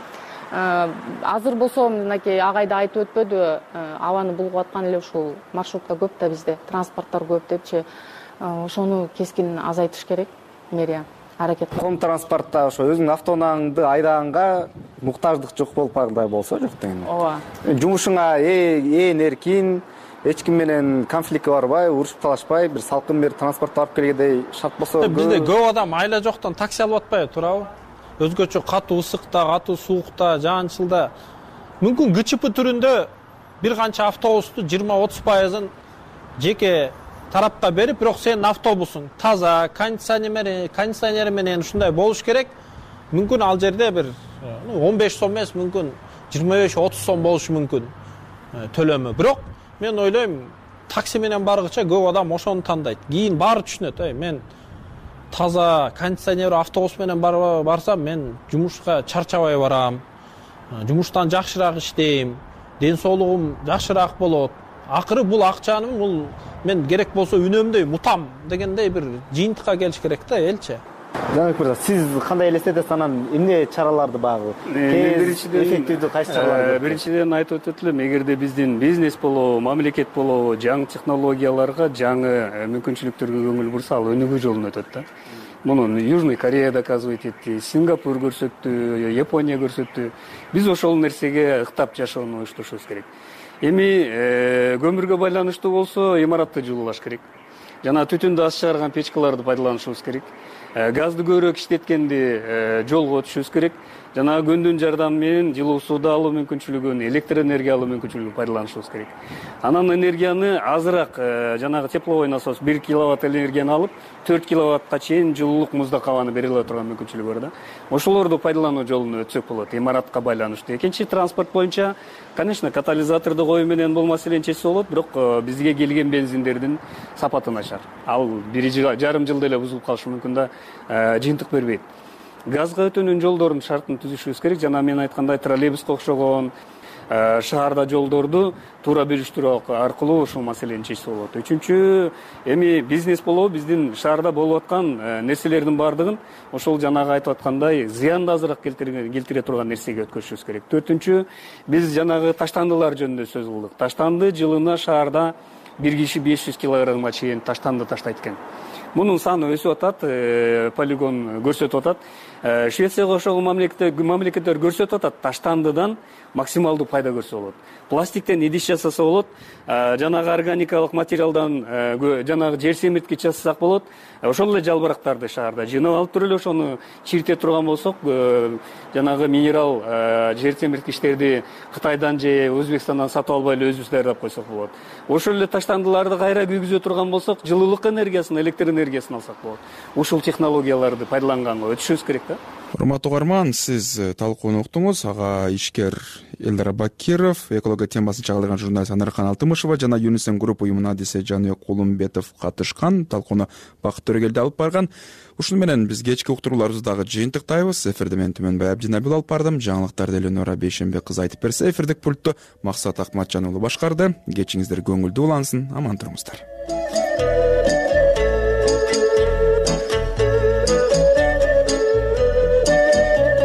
Азыр болсо мынакей агайда айтып өтпөдү, абаны булгап аткан эле ушул маршрутка көп да бизде, транспорттор көп депчи. Ошону кескин азайтыш керек мэрия аракет. Ком транспортто ошо өзүңдүн автоунааңды айдаганга муктаждык жок болуп калгандай болсо жок деген. Ооба. Жумушуңа ээн эркин, эч ким менен конфликт барбай, урушуп талашпай, бир салкын бир транспортто алып келгендей шарт болсо. Бизде көп адам айла жоктон такси алып атпайбы, туурабы? Өзгөчө катуу ысыкта, катуу суукта, жаанчылда мүмкүн ГЧП түрүндө бир канча автобусту 20-30%-ын жеке тарапка берип, бирок сенин автобусуң таза, кондиционери менен ушундай болуш керек. Мүмкүн ал жерде бир 15 сом эмес, мүмкүн 25-30 сом болушу мүмкүн төлөмү. Бирок мен ойлойм, такси менен баргыча көп адам ошону тандайт. Кийин баары түшүнөт, мен таза кондиционер автобус менен барсам, мен жумушка чарчабай барам, жумуштан жакшыраак иштейм, ден соолугум жакшыраак болот. Акыры бул акчаны мен керек болсо үнөмдөй мутам дегендей бир жыйынтыкка келиш керек да элчи. Жаныбек мырза, сиз кандай элестетесиз, анан эмне чараларды багы? Эффективдүү кайсы чаралар? Биринчиден айтып өтөт элем, эгерде биздин бизнес болобу, мамлекет болобу, жаңы технологияларга, жаңы мүмкүнчүлүктөргө көңүл бурса, ал өнүгүү жолун өтөт да. Муну Южный Корея доказывать этти, Сингапур көрсөттү, Япония көрсөттү. Биз ошол нерсеге ыктап жашоону оюштурушубуз керек. Эми көмүргө байланыштуу болсо, имаратты жылуулаш керек. Жана түтүндү аз чыгарган печкаларды пайдаланышыбыз керек. Газды көбүрөөк иштеткенди жолго өтүшүбүз керек. Жана күндүн жардамы менен жылуу сууду алуу мүмкүнчүлүгүн, электр энергия алуу мүмкүнчүлүгүн пайдаланышыбыз керек. Анан энергияны азыраак, жанагы тепловой насос 1 киловатт энергияны алып, 4 киловаттка чейин жылуулук муздак абаны бере ала турган мүмкүнчүлүгү бар да. Ошолорду пайдалануу жолуна өтсөк болот, имаратка байланыштуу. Экинчи транспорт боюнча, конечно, катализаторду кою менен бул маселени чечсе болот, бирок бизге келген бензиндердин сапаты начар. Ал 1,5 жыл эле бузулуп калышы мүмкүн да. жыйынтык бербейт. Газга өтүүнүн жолдорунун шартын түзүшүбүз керек. Жана мен айткандай троллейбуска окшогон шаарда жолдорду туура бүрүштүрүү аркылуу ушул маселени чечсе болот. Үчүнчү, эми бизнес болобу биздин шаарда болуп аткан нерселердин баардыгын ошол жанагы айтып аткандай зыянды азыраак келтире турган нерсеге өткөрүшүбүз керек. Төртүнчү, биз жанагы таштандылар жөнүндө сөз кылдык. Таштанды жылына шаарда бир киши 500 килограммга чейин таштанды таштайт экен. Мунун саны өсүп атат, полигон көрсөтүп атат. Швецияга окшогон мамлекеттер көрсөтүп атат, таштандыдан максималдуу пайда көрсө болот. Пластиктен идиш жасаса болот, жанагы органикалык материалдан жанагы жер семирткич жасасак болот. Ошол эле жалбырактарды шаарда жыйнап алып туруп эле ошону чирите турган болсок, жанагы минерал жер семирткичтерди Кытайдан же Өзбекстандан сатып албай эле өзүбүз даярдап койсок болот. Ошол эле таштандыларды кайра күйгүзө турган болсок, жылуулук энергиясын, электр энергиясын алсак болот. Ушул технологияларды пайдаланганга өтүшүбүз керек да. Урматтуу угарман, сиз талкууну уктуңуз. Ага ишкер Элдар Бакиров, экология темасын чагылдырган журналист Анархан Алтымышева жана Юнисен групп уюмунун адиси Жаныбек Кулумбетов катышкан. Талкууну Бакыт Төрөгелди алып барган. Ушуну менен биз кечки уктурууларыбызды дагы жыйынтыктайбыз. Эфирде мен Түмөнбай Абдинабил алып бардым. Жаңылыктарды Эленора Бейшенбек кызы айтып берсе, эфирдик пультту Максат Акматжан уулу башкарды. Кечиңиздер көңүлдүү улансын, аман туруңуздар.